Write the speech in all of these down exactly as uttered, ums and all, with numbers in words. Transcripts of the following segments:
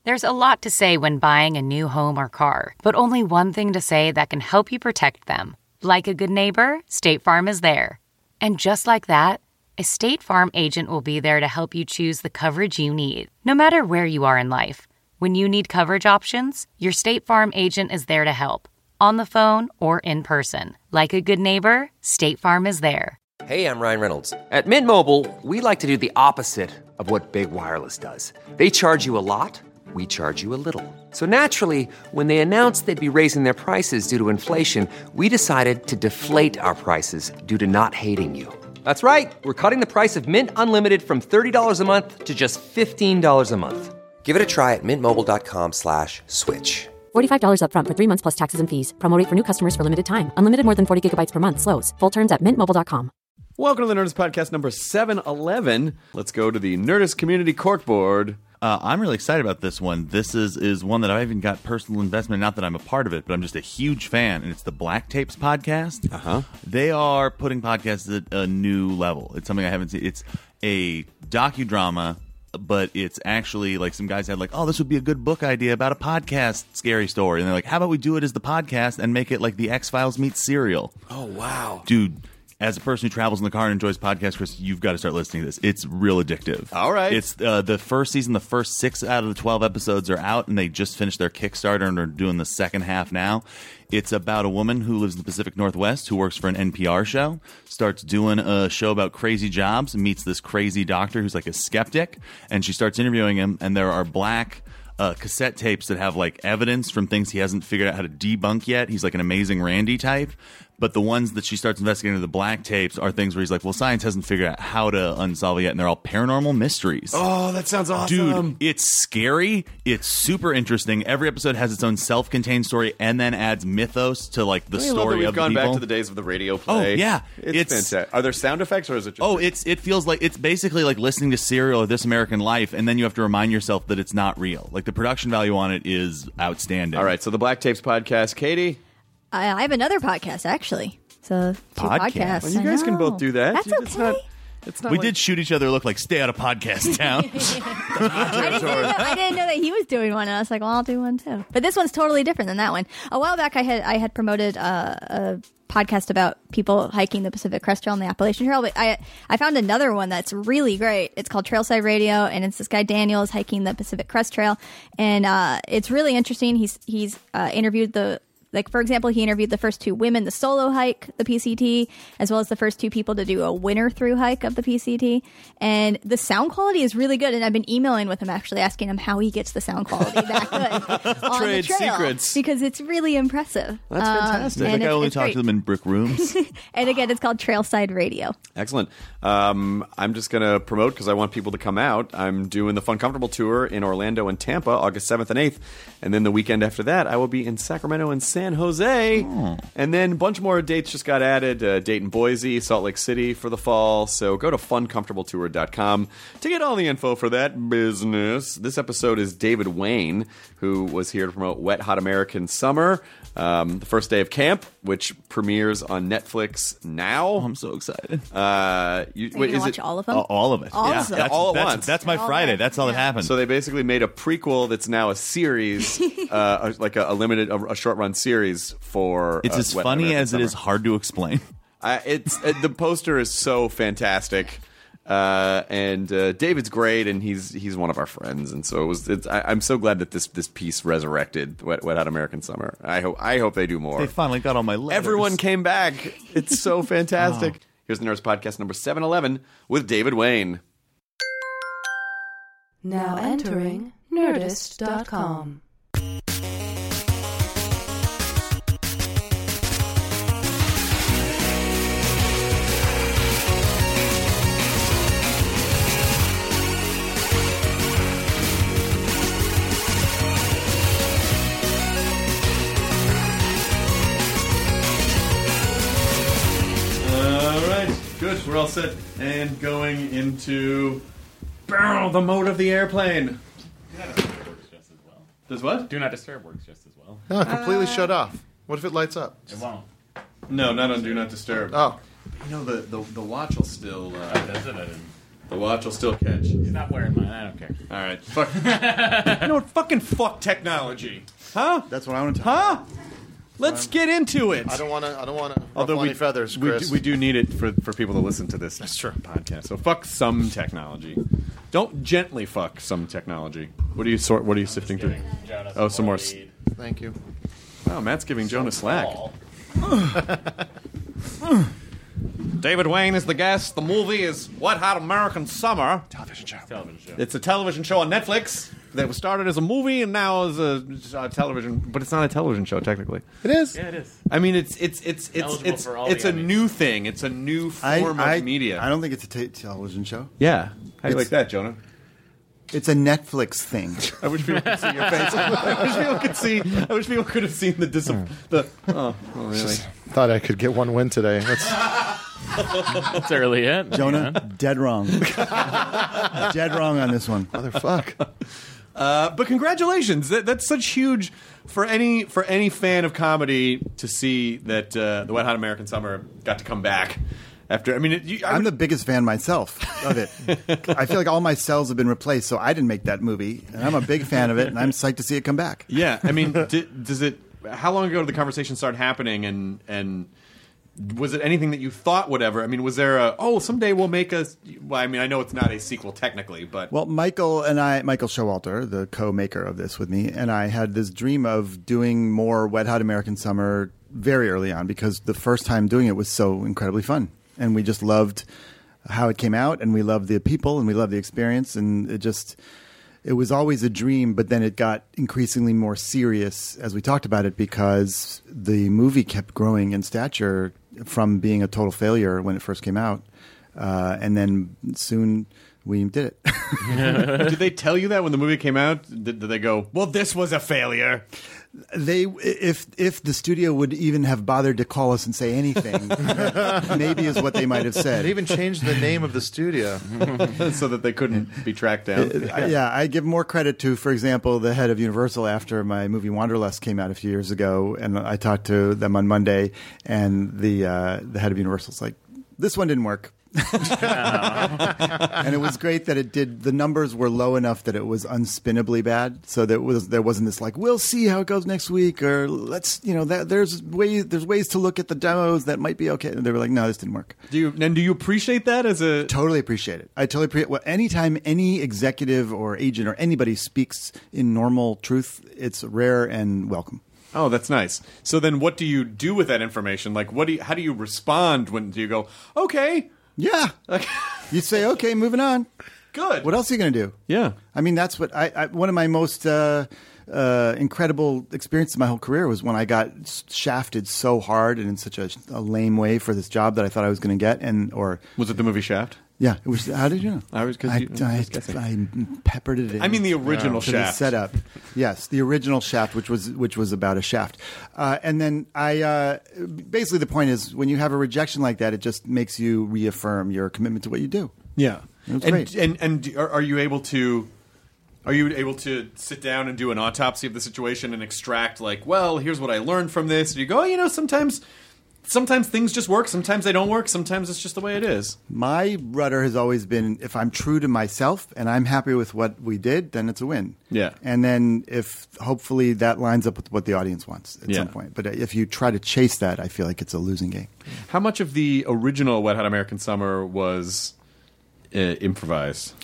There's a lot to say when buying a new home or car, but only one thing to say that can help you protect them. Like a good neighbor, State Farm is there. And just like that, a State Farm agent will be there to help you choose the coverage you need, no matter where you are in life. When you need coverage options, your State Farm agent is there to help, on the phone or in person. Like a good neighbor, State Farm is there. Hey, I'm Ryan Reynolds. At Mint Mobile, we like to do the opposite of what Big Wireless does. They charge you a lot, we charge you a little. So naturally, when they announced they'd be raising their prices due to inflation, we decided to deflate our prices due to not hating you. That's right. We're cutting the price of Mint Unlimited from thirty dollars a month to just fifteen dollars a month. Give it a try at mintmobile.com slash switch. forty-five dollars up front for three months plus taxes and fees. Promo rate for new customers for limited time. Unlimited more than forty gigabytes per month. Slows full terms at mint mobile dot com. Welcome to the Nerdist Podcast number seven eleven. Let's go to the Nerdist Community Corkboard. Uh, I'm really excited about this one. This is, is one that I even got personal investment. Not that I'm a part of it, but I'm just a huge fan. And it's the Black Tapes podcast. Uh-huh. They are putting podcasts at a new level. It's something I haven't seen. It's a docudrama, but it's actually like some guys had like, oh, this would be a good book idea about a podcast scary story. And they're like, how about we do it as the podcast and make it like the X-Files meets Serial? Oh, wow. Dude. As a person who travels in the car and enjoys podcasts, Chris, you've got to start listening to this. It's real addictive. All right. It's uh, the first season, the first six out of the twelve episodes are out, and they just finished their Kickstarter and are doing the second half now. It's about a woman who lives in the Pacific Northwest who works for an N P R show, starts doing a show about crazy jobs, meets this crazy doctor who's like a skeptic, and she starts interviewing him, and there are black uh, cassette tapes that have like evidence from things he hasn't figured out how to debunk yet. He's like an Amazing Randy type. But the ones that she starts investigating, the black tapes, are things where he's like, well, science hasn't figured out how to unsolve it yet, and they're all paranormal mysteries. Oh, that sounds awesome. Dude, it's scary. It's super interesting. Every episode has its own self-contained story and then adds mythos to like the I story love that we've of the gone people. back to the days of the radio play. Oh, yeah. It's, It's- fantastic. Are there sound effects, or is it just... Oh, it's it feels like it's basically like listening to Serial or This American Life, and then you have to remind yourself that it's not real. Like the production value on it is outstanding. All right, so the Black Tapes podcast. Katie? I, I have another podcast, actually. So two Podcast? podcasts. Well, you I guys can know. both do that. That's You- it's okay. not- It's not We like- did shoot each other look like stay out of podcast town. I didn't, know, I didn't know that he was doing one, and I was like, well, I'll do one too. But this one's totally different than that one. A while back, I had I had promoted uh, a podcast about people hiking the Pacific Crest Trail and the Appalachian Trail, but I I found another one that's really great. It's called Trailside Radio, and it's this guy Daniel is hiking the Pacific Crest Trail, and uh, it's really interesting. He's he's uh, interviewed the Like, for example, he interviewed the first two women to solo hike the P C T, as well as the first two people to do a winter through hike of the P C T. And the sound quality is really good. And I've been emailing with him, actually, asking him how he gets the sound quality that good on Trade the trail. secrets. Because it's really impressive. That's Um, fantastic. and Like I it's- only it's talk great. to them in brick rooms. And again, it's called Trailside Radio. Excellent. Um, I'm just going to promote because I want people to come out. I'm doing the Fun Comfortable Tour in Orlando and Tampa, August seventh and eighth. And then the weekend after that, I will be in Sacramento and San Jose. Oh. And then a bunch more dates just got added. Uh, Dayton, Boise, Salt Lake City for the fall. So go to fun comfortable tour dot com to get all the info for that business. This episode is David Wayne, who was here to promote Wet Hot American Summer, um, the first day of camp, which premieres on Netflix now. Oh, I'm so excited. Uh, you, Are you wait, gonna is watch it all of them? Uh, all of it. All yeah. of them. That's, All at that's, once. That's my All Friday. that. That's all that Yeah. happened. So they basically made a prequel that's now a series, uh, like a, a limited, a, a short run series for. it's uh, as Wet funny American as it Summer. is hard to explain. Uh, it's uh, the poster is so fantastic, uh, and uh, David's great, and he's he's one of our friends, and so it was. It's, I, I'm so glad that this this piece resurrected Wet, Wet Hot American Summer. I hope I hope they do more. They finally got all my letters. Everyone came back. It's so fantastic. Oh. Here's the Nerds Podcast number seven eleven with David Wayne. Now entering Nerdist dot com. All right, good. We're all set and going into barrel the mode of the airplane. Do not disturb works just as well. Does what? Do not disturb works just as well. Oh, completely shut off. What if it lights up? It won't. No, not on Do Not Disturb. Oh. You know, the, the, the watch will still... Uh, Oh, does it? I didn't. The watch will still catch. He's not wearing mine. I don't care. All right. Fuck. You know what? Fucking fuck technology. Huh? That's what I want to talk Huh? Let's get into it. I don't want to. I don't want to Although ruffle we, any feathers, we Chris. do, we do need it for, for people to listen to this That's true. podcast. So fuck some technology. Don't gently fuck some technology. What are you sort? What are you sifting through? Jonas Oh, some more. lead. Thank you. Wow, Matt's giving Jonah slack. Paul. David Wayne is the guest. The movie is Wet Hot American Summer. Television show. Television show. It's a television show on Netflix that was started as a movie and now is a, a television, but it's not a television show technically. It is. Yeah, it is. I mean, it's it's it's it's Eligible it's for all it's the a Emmys. new thing. It's a new form I, of media. I don't think it's a t- television show. Yeah, how do you It's- like that, Jonah? It's a Netflix thing. I wish people could see your face. I wish people could see. I wish people could have seen the dis- the. Oh, oh really? Thought I could get one win today. That's, That's early yet. Jonah, dead wrong. Dead wrong on this one. motherfuck. Uh, but congratulations! That, that's such huge for any for any fan of comedy to see that uh, the Wet Hot American Summer got to come back after. I mean, it, you, I I'm would- the biggest fan myself of it. I feel like all my cells have been replaced, so I didn't make that movie, and I'm a big fan of it, and I'm psyched to see it come back. Yeah, I mean, di- does it? How long ago did the conversation start happening, and and was it anything that you thought would ever? I mean, was there a oh someday we'll make a? Well, I mean, I know it's not a sequel technically, but Well, Michael and I, Michael Showalter, the co-maker of this with me, and I had this dream of doing more Wet Hot American Summer very early on because the first time doing it was so incredibly fun. And we just loved how it came out, and we loved the people, and we loved the experience, and it just... It was always a dream, but then it got increasingly more serious as we talked about it because the movie kept growing in stature from being a total failure when it first came out. Uh, and then soon we did it. did they tell you that when the movie came out? Did, did they go, well, this was a failure? They, if if the studio would even have bothered to call us and say anything, maybe is what they might have said. They even changed the name of the studio. so that they couldn't be tracked down. Uh, yeah, I give more credit to, for example, the head of Universal after my movie Wanderlust came out a few years ago, and I talked to them on Monday, and the uh, the head of Universal's like, "This one didn't work." And it was great that it did. The numbers were low enough that it was unspinnably bad, so there was there wasn't this like we'll see how it goes next week or let's you know that there's ways there's ways to look at the demos that might be okay. And they were like, no, this didn't work. Do you and do you appreciate that as a Totally appreciate it. I totally appreciate. Well, anytime any executive or agent or anybody speaks in normal truth, it's rare and welcome. Oh, that's nice. So then, what do you do with that information? Like, what do you, how do you respond when do you go, okay? Yeah. You say, okay, moving on. Good. What else are you going to do? Yeah. I mean, that's what I, I one of my most uh, uh, incredible experiences in my whole career was when I got shafted so hard and in such a, a lame way for this job that I thought I was going to get. And or Was it the movie Shaft? yeah, it was. How did you know? I was- 'cause I, you- I I, was guessing. I peppered it in. I mean the original to the Shaft. setup. Yes, the original Shaft, which was which was about a shaft. Uh, and then I uh, basically the point is when you have a rejection like that, it just makes you reaffirm your commitment to what you do. Yeah. It was and, great. and and are, are you able to are you able to sit down and do an autopsy of the situation and extract like, well, here's what I learned from this? And you go, oh, you know, sometimes sometimes things just work, sometimes they don't work, sometimes it's just the way it is. My rudder has always been if I'm true to myself and I'm happy with what we did, then it's a win. Yeah. And then if hopefully that lines up with what the audience wants at Yeah. some point. But if you try to chase that, I feel like it's a losing game. How much of the original Wet Hot American Summer was uh, improvised?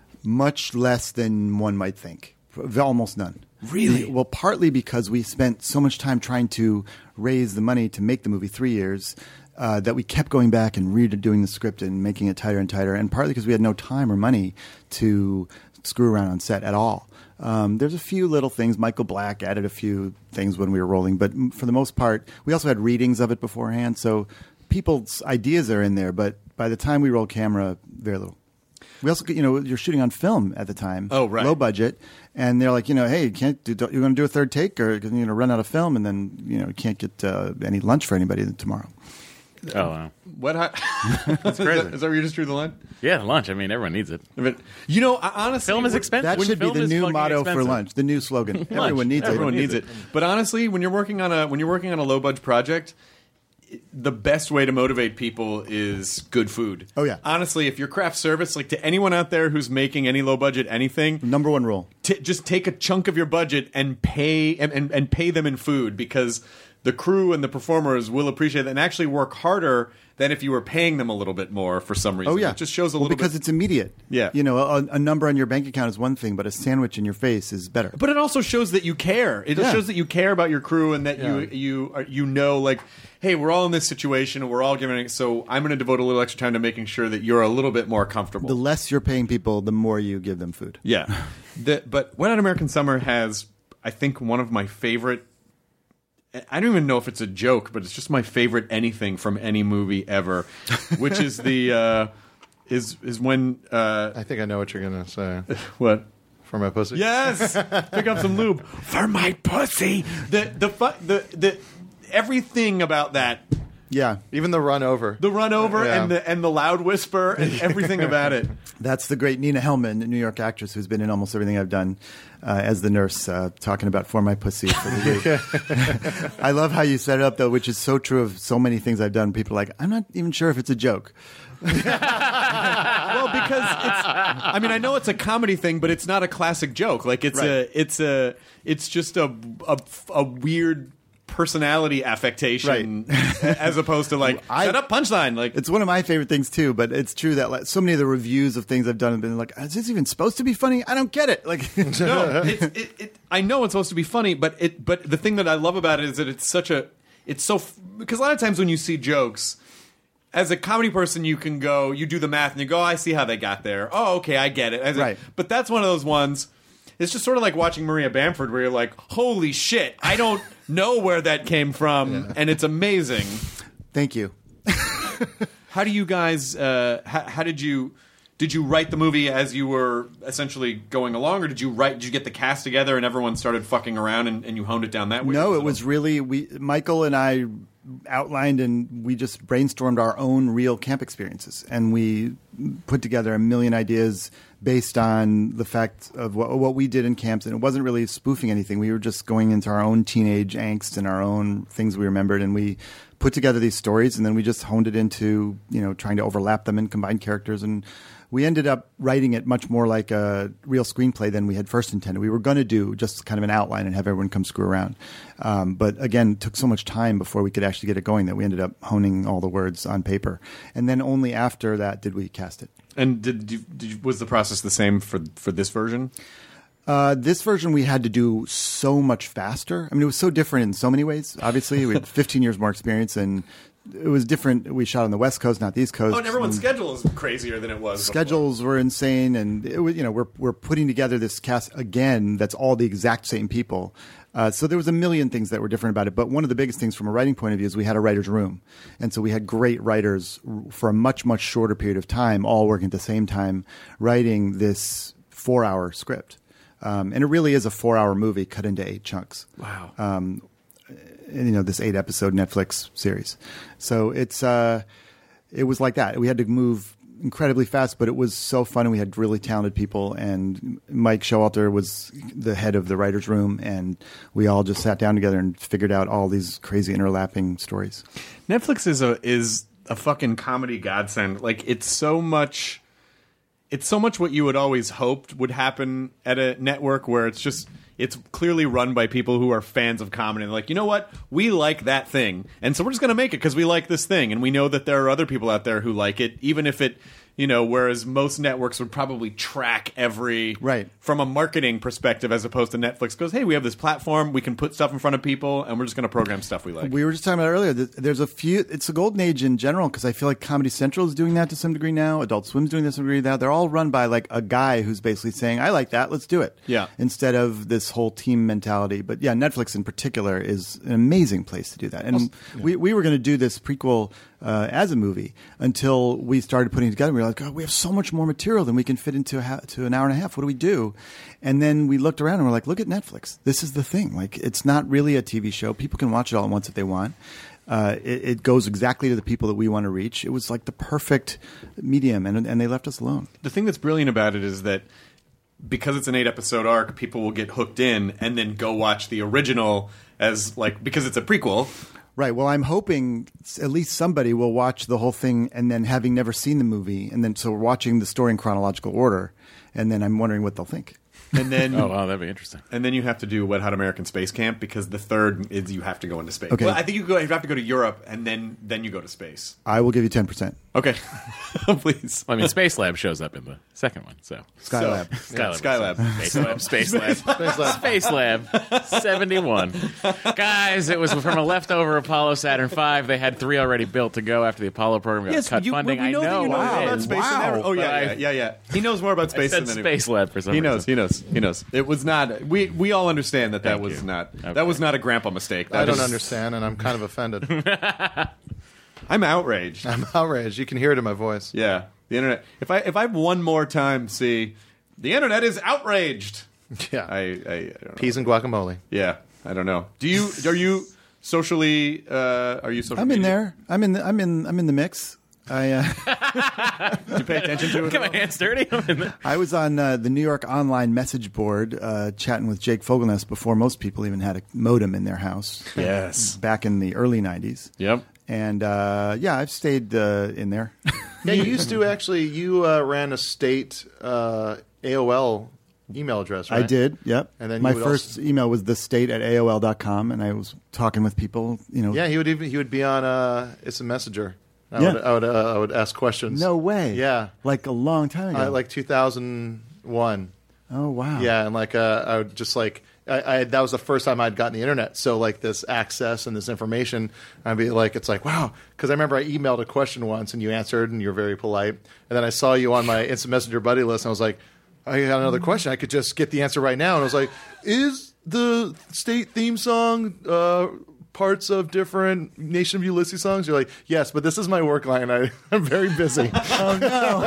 Much less than one might think. Almost none. Really? Well, partly because we spent so much time trying to raise the money to make the movie three years uh, that we kept going back and redoing the script and making it tighter and tighter. And partly because we had no time or money to screw around on set at all. Um, there's a few little things. Michael Black added a few things when we were rolling. But for the most part, we also had readings of it beforehand. So people's ideas are in there. But by the time we roll camera, very little. We also, you know, you're shooting on film at the time. Oh, right. Low budget. And they're like, you know, hey, you can't do, you're going to do a third take or you're going to run out of film and then, you know, you can't get uh, any lunch for anybody tomorrow. Oh, wow. What? Hot? That's Is crazy. that, is that where you just drew the line? Yeah, lunch. I mean, everyone needs it. I mean, you know, I- honestly, Film is when- expensive. That When should be film the is new fucking motto for expensive. lunch, the new slogan. Everyone needs Everyone it. needs it. But honestly, when you're working on a when you're working on a low budget project, the best way to motivate people is good food. Oh, yeah. Honestly, if you're craft service, like to anyone out there who's making any low budget anything, Number one rule. t- just take a chunk of your budget and pay and, and, and pay them in food, because the crew and the performers will appreciate that and actually work harder than if you were paying them a little bit more for some reason. Oh, yeah. It just shows a well, little because bit. it's immediate. Yeah. You know, a, a number on your bank account is one thing, but a sandwich in your face is better. But it also shows that you care. It Yeah. shows that you care about your crew and that Yeah. you you are, you know, like, hey, we're all in this situation and we're all giving it. So I'm going to devote a little extra time to making sure that you're a little bit more comfortable. The less you're paying people, the more you give them food. Yeah. the, but Wet Hot American Summer has, I think, one of my favorite. I don't even know if it's a joke, but it's just my favorite anything from any movie ever, which is the uh, is is when uh, I think I know what you're gonna say. what. For my pussy? Yes, pick up some lube for my pussy. The the fu- the the everything about that, Yeah. Even the run over. the run over Yeah. and the and the loud whisper and everything about it. That's the great Nina Hellman, a New York actress who's been in almost everything I've done uh, as the nurse, uh, talking about For My Pussy for the week. I love how you set it up, though, which is so true of so many things I've done. People are like, I'm not even sure if it's a joke. Well, because it's. I mean, I know it's a comedy thing, but it's not a classic joke. Like it's Right. a. It's a. It's just a a, a weird personality affectation, as opposed to like I- shut up punchline. Like It's one of my favorite things, too, but it's true that like, so many of the reviews of things I've done have been like, is this even supposed to be funny? I don't get it. Like, no, it's, it, it, I know it's supposed to be funny, but it. But the thing that I love about it is that it's such a. It's so f- because a lot of times when you see jokes, as a comedy person, you can go, you do the math, and you go, oh, I see how they got there. Oh, okay, I get it. As a- Right. but that's one of those ones. It's just sort of like watching Maria Bamford, where you're like, holy shit, I don't know where that came from, and it's amazing. thank you. How do you guys? Uh, how, how did you? Did you write the movie as you were essentially going along, or did you write? Did you get the cast together and everyone started fucking around and, and you honed it down that way? No, it was really we. Michael and I outlined and we just brainstormed our own real camp experiences, and we put together a million ideas based on the fact of what, what we did in camps. And it wasn't really spoofing anything. We were just going into our own teenage angst and our own things we remembered, and we put together these stories, and then we just honed it into, you know, trying to overlap them and combine characters. And we ended up writing it much more like a real screenplay than we had first intended. We were going to do just kind of an outline and have everyone come screw around. Um, but again, it took so much time before we could actually get it going that we ended up honing all the words on paper. And then only after that did we cast it. And did, you, did you, was the process the same for for this version? Uh, this version we had to do so much faster. I mean, it was so different in so many ways. Obviously, we had fifteen years more experience, and it was different. We shot on the West Coast, not the East Coast. Oh, and everyone's And schedule is crazier than it was. schedules were insane, and it was, you know, we're we're putting together this cast again. That's all the exact same people. Uh, so there was a million things that were different about it. But one of the biggest things from a writing point of view is we had a writer's room, and so we had great writers for a much much shorter period of time, all working at the same time, writing this four-hour script. Um, and it really is a four-hour movie cut into eight chunks. Wow. Um, and, you know, this eight-episode Netflix series. So it's uh, it was like that. We had to move incredibly fast, but it was so fun, and we had really talented people. And Mike Showalter was the head of the writer's room, and we all just sat down together and figured out all these crazy interlapping stories. Netflix is a is a fucking comedy godsend. Like it's so much. It's so much what you would always hoped would happen at a network, where it's just it's clearly run by people who are fans of comedy. And they're like, you know what? We like that thing, and so we're just going to make it because we like this thing, and we know that there are other people out there who like it, even if it, you know. Whereas most networks would probably track every Right. from a marketing perspective, as opposed to Netflix goes, hey, we have this platform, we can put stuff in front of people, and we're just going to program stuff we like. We were just talking about it earlier. that There's a few. It's a golden age in general because I feel like Comedy Central is doing that to some degree now. Adult Swim's doing that to some degree now. They're all run by like a guy who's basically saying, "I like that. Let's do it." Yeah. Instead of this whole team mentality. But yeah, Netflix in particular is an amazing place to do that. And we we were going to do this prequel uh, as a movie until we started putting it together. We were like, God, we have so much more material than we can fit into a ha- to an hour and a half. What do we do? And then we looked around and we're like, look at Netflix. This is the thing. Like, it's not really a T V show. People can watch it all at once if they want. Uh, it, it goes exactly to the people that we want to reach. It was like the perfect medium, and and they left us alone. The thing that's brilliant about it is that because it's an eight episode arc, people will get hooked in and then go watch the original as like because it's a prequel. Right. Well, I'm hoping s- at least somebody will watch the whole thing and then having never seen the movie, and then so we're watching the story in chronological order, and then I'm wondering what they'll think. And then, Oh, wow, that'd be interesting. and then you have to do Wet Hot American Space Camp because the third is you have to go into space. Okay. Well, I think you, go, you have to go to Europe and then then you go to space. I will give you ten percent. Okay, please. Well, I mean, Space Lab shows up in the second one, so. Skylab. So, Skylab. Skylab. Space Lab. Space Lab. Space Lab. Space Lab. seventy-one. Guys, it was from a leftover Apollo Saturn five. They had three already built to go after the Apollo program got Yes, cut you, funding. we I know, know. that you know I more did. about space than Wow. ever. Oh, yeah, But yeah, I- yeah, yeah. He knows more about I space said than Space Lab for some He reason. knows. He knows. He knows. It was not. We we all understand that that Thank was you. not. Okay. That was not a grandpa mistake. I That don't is- understand, and I'm kind of offended. I'm outraged. I'm outraged. You can hear it in my voice. Yeah, the internet. If I if I one more time see, the internet is outraged. Yeah. I, I, I don't know. Peas and guacamole. Yeah, I don't know. Do you are you socially? Uh, are you social? I'm in media? there. I'm in. The, I'm in. I'm in the mix. I uh, Do you pay attention to it? Get my hands dirty. I'm in the- I was on uh, the New York online message board uh, chatting with Jake Fogelnest before most people even had a modem in their house. Yes. Back in the early nineties. Yep. And uh, yeah, I've stayed uh, in there. Yeah, you used to actually. You uh, ran a state uh, A O L email address, right? I did. Yep. And then my you would first email was the state at A O L dot com, and I was talking with people. You know. Yeah, he would even he would be on uh, It's a Messenger. I Yeah. would I would, uh, I would ask questions. No way. Yeah, Like a long time ago. uh, like two thousand one. Oh wow. Yeah, and like uh, I would just like I, I that was the first time I'd gotten the internet. So like this access and this information, I'd be like, it's like wow, because I remember I emailed a question once and you answered and you were very polite, and then I saw you on my Instant Messenger buddy list and I was like, I got another question. I could just get the answer right now, and I was like, is the state theme song uh, parts of different Nation of Ulysses songs? You're like, yes, but this is my work line. I, I'm very busy. Oh no.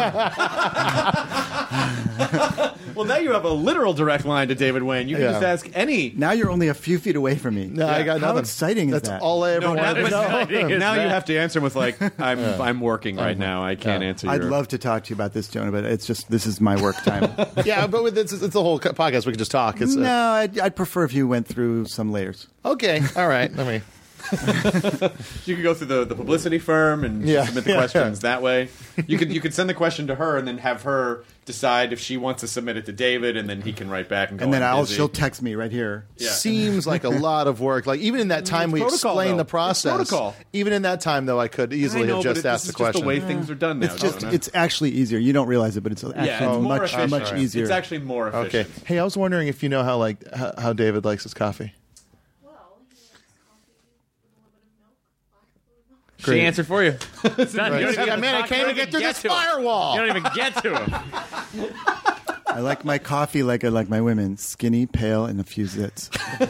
Well, now you have a literal direct line to David Wayne. You can Yeah. just ask any. Now you're only a few feet away from me. No, I got How nothing. exciting is That's that? all I ever No, now, wanted to know. exciting is now you that? have to answer him with like, "I'm I'm working right now. I can't answer." I'd your... love to talk to you about this, Jonah, but it's just this is my work time. Yeah, but with it's, it's a whole podcast. We could just talk. It's no, uh, I'd, I'd prefer if you went through some layers. okay. All right. Let me. You could go through the, the publicity firm and Yeah. submit the Yeah. questions that way. You could you could send the question to her and then have her decide if she wants to submit it to David, and then he can write back and go. And then "I'm I'll busy." she'll text me right here. Yeah. Seems like a lot of work. Like even in that time It's we protocol, explained though. the process. It's protocol. Even in that time, though, I could easily I know, have but just it- asked this the is just question. the way things are done now. It's just Jonah. it's actually easier. You don't realize it, but it's actually yeah, it's more much efficient. much easier. It's actually more Okay. efficient. Hey, I was wondering if you know how like how, how David likes his coffee. She Great. answered for you. It's done. You don't even Yeah, have man, I talk- can't you even don't get through get this to him. firewall. You don't even get to him. I like my coffee like I like my women, skinny, pale, and a few zits.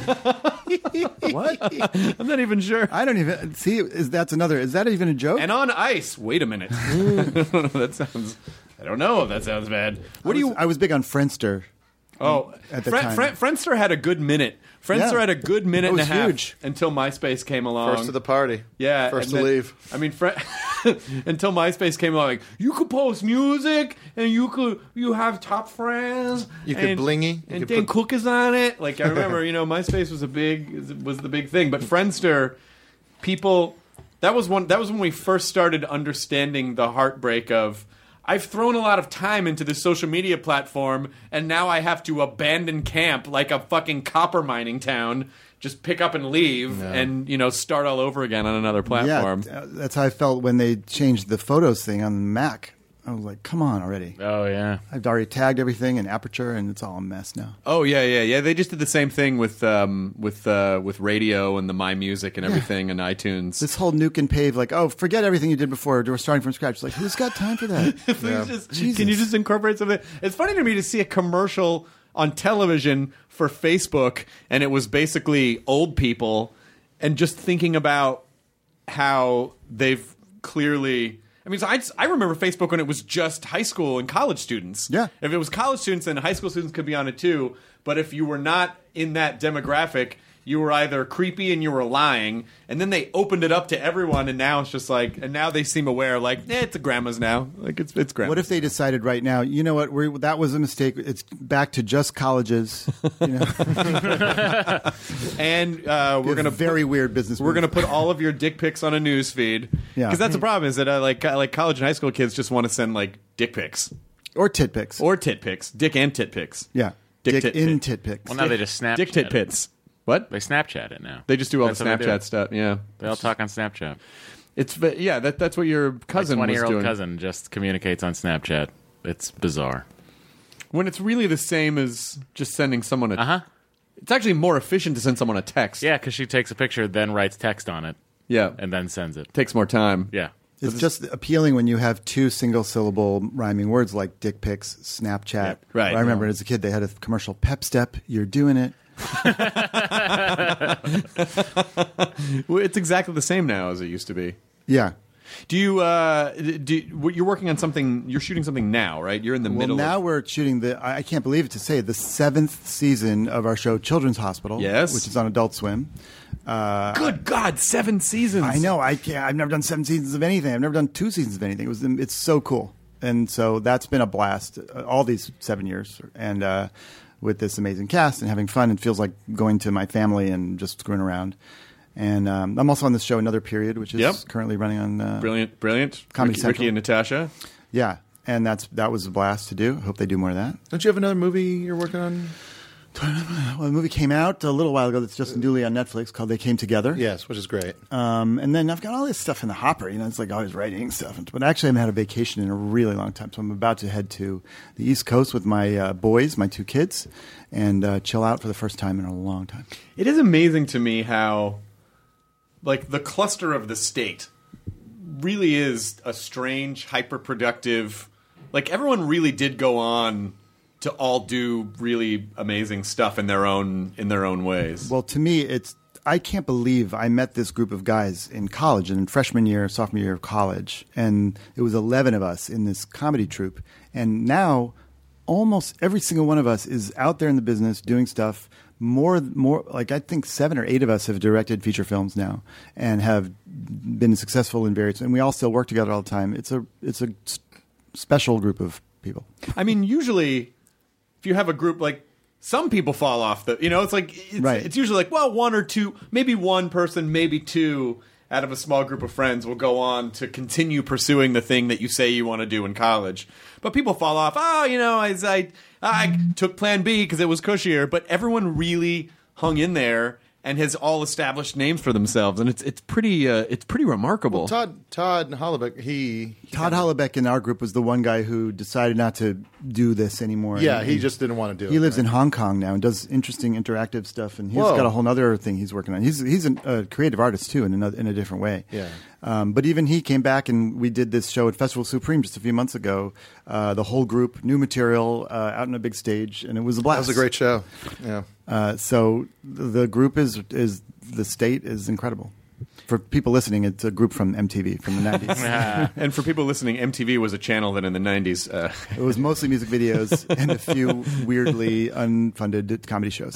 What? I'm not even sure. I don't even see. Is that's another? Is that even a joke? And on ice. Wait a minute. That sounds. I don't know if that sounds bad. What I do you? was- I was big on Friendster. Oh, at the Fri- time. Fri- Friendster had a good minute. Friendster Yeah. had a good minute It and a was half huge. until MySpace came along. First to the party. Yeah, First and to then- leave. I mean, fr- until MySpace came along, like, you could post music and you could you have top friends. You could and, blingy. You and could then put- cookies on it. Like I remember, you know, MySpace was a big was the big thing, but Friendster, people, that was one that was when we first started understanding the heartbreak of. I've thrown a lot of time into this social media platform, and now I have to abandon camp like a fucking copper mining town. Just pick up and leave, and you know, start all over again on another platform. Yeah, uh, that's how I felt when they changed the photos thing on Mac. I was like, come on already. Oh, yeah. I've already tagged everything in Aperture, and it's all a mess now. Oh yeah, yeah, yeah. They just did the same thing with um, with uh, with radio and the My Music and everything and iTunes. This whole nuke and pave, like, oh, forget everything you did before. We're starting from scratch. Like, who's got time for that? Please just, Jesus. can you just incorporate something? It's funny to me to see a commercial on television for Facebook, and it was basically old people, and just thinking about how they've clearly. I mean, so I, I remember Facebook when it was just high school and college students. Yeah. If it was college students, then high school students could be on it too. But if you were not in that demographic, you were either creepy and you were lying, and then they opened it up to everyone, and now it's just like, and now they seem aware, like, eh, it's a grandma's now, like it's it's grandma's. What if they decided right now, you know what, we're, that was a mistake. It's back to just colleges, you know? and uh, we're gonna very put, weird business. We're move. gonna put all of your dick pics on a news feed, Yeah. because that's the problem is that uh, like like college and high school kids just want to send like dick pics or tit pics or tit pics, dick and tit pics. Yeah, dick, dick tit in pit. tit pics. Well, now they just Snapchat dick tit it. pits. What? They Snapchat it now. They just do all That's the what they do. Snapchat stuff. Yeah, They all talk on Snapchat. it's yeah. That that's what your cousin My was twenty-year-old doing. cousin just communicates on Snapchat. It's bizarre. When it's really the same as just sending someone a. Uh huh. It's actually more efficient to send someone a text. Yeah, because she takes a picture, then writes text on it, Yeah. and then sends it. Takes more time. Yeah. It's just appealing when you have two single syllable rhyming words like dick pics, Snapchat. Yeah, right. I remember as a kid they had a commercial, Pep Step, you're doing it. Well, it's exactly the same now as it used to be. Yeah. Do you? Uh, do you're working on something? You're shooting something now, right? You're in the Well, middle. now of, we're shooting the, I I can't believe it to say, the seventh season of our show Children's Hospital. Yes. Which is on Adult Swim. Uh, Good God, seven seasons! I know. I can't, I've never done seven seasons of anything. I've never done two seasons of anything. It was, it's so cool. And so that's been a blast uh, all these seven years. And uh, with this amazing cast and having fun, it feels like going to my family and just screwing around. And um, I'm also on this show, Another Period, which is Yep. currently running on uh, Brilliant, brilliant. Comedy Ricky, Central. Ricky and Natasha. Yeah, and that's that was a blast to do. Hope they do more of that. Don't you have another movie you're working on? Well, the movie came out a little while ago that's just newly on Netflix called They Came Together. Yes, which is great. Um, and then I've got all this stuff in the hopper. You know, it's like always writing stuff. But actually, I haven't had a vacation in a really long time. So I'm about to head to the East Coast with my uh, boys, my two kids, and uh, chill out for the first time in a long time. It is amazing to me how, like, the cluster of the state really is a strange, hyper-productive. Like, everyone really did go on to all do really amazing stuff in their own in their own ways. Well, to me, it's I can't believe I met this group of guys in college, in freshman year, sophomore year of college, and it was eleven of us in this comedy troupe. And now, almost every single one of us is out there in the business doing stuff. More, more like I think seven or eight of us have directed feature films now and have been successful in various. And we all still work together all the time. It's a it's a s- special group of people. I mean, usually, if you have a group like some people fall off the, you know, it's like it's, Right. it's usually like, well, one or two, maybe one person, maybe two out of a small group of friends will go on to continue pursuing the thing that you say you want to do in college. But people fall off. Oh, you know, I I, I took Plan B because it was cushier. But everyone really hung in there and has all established names for themselves, and it's it's pretty uh, it's pretty remarkable. Well, Todd Todd Hollebeck, he Todd Hollebeck in our group was the one guy who decided not to do this anymore. yeah, And he just didn't want to do it. He lives in right? Hong Kong now and does interesting interactive stuff, and he's Whoa. got a whole other thing he's working on. He's he's an, a creative artist too, in another, in a different way. Yeah. Um, but even he came back, and we did this show at Festival Supreme just a few months ago. Uh, the whole group, new material, uh, out on a big stage, and it was a blast. That was a great show. Yeah. Uh, so the, the group is is the state is incredible. For people listening, it's a group from M T V from the nineties. And for people listening, M T V was a channel that in the nineties. Uh, It was mostly music videos and a few weirdly unfunded comedy shows.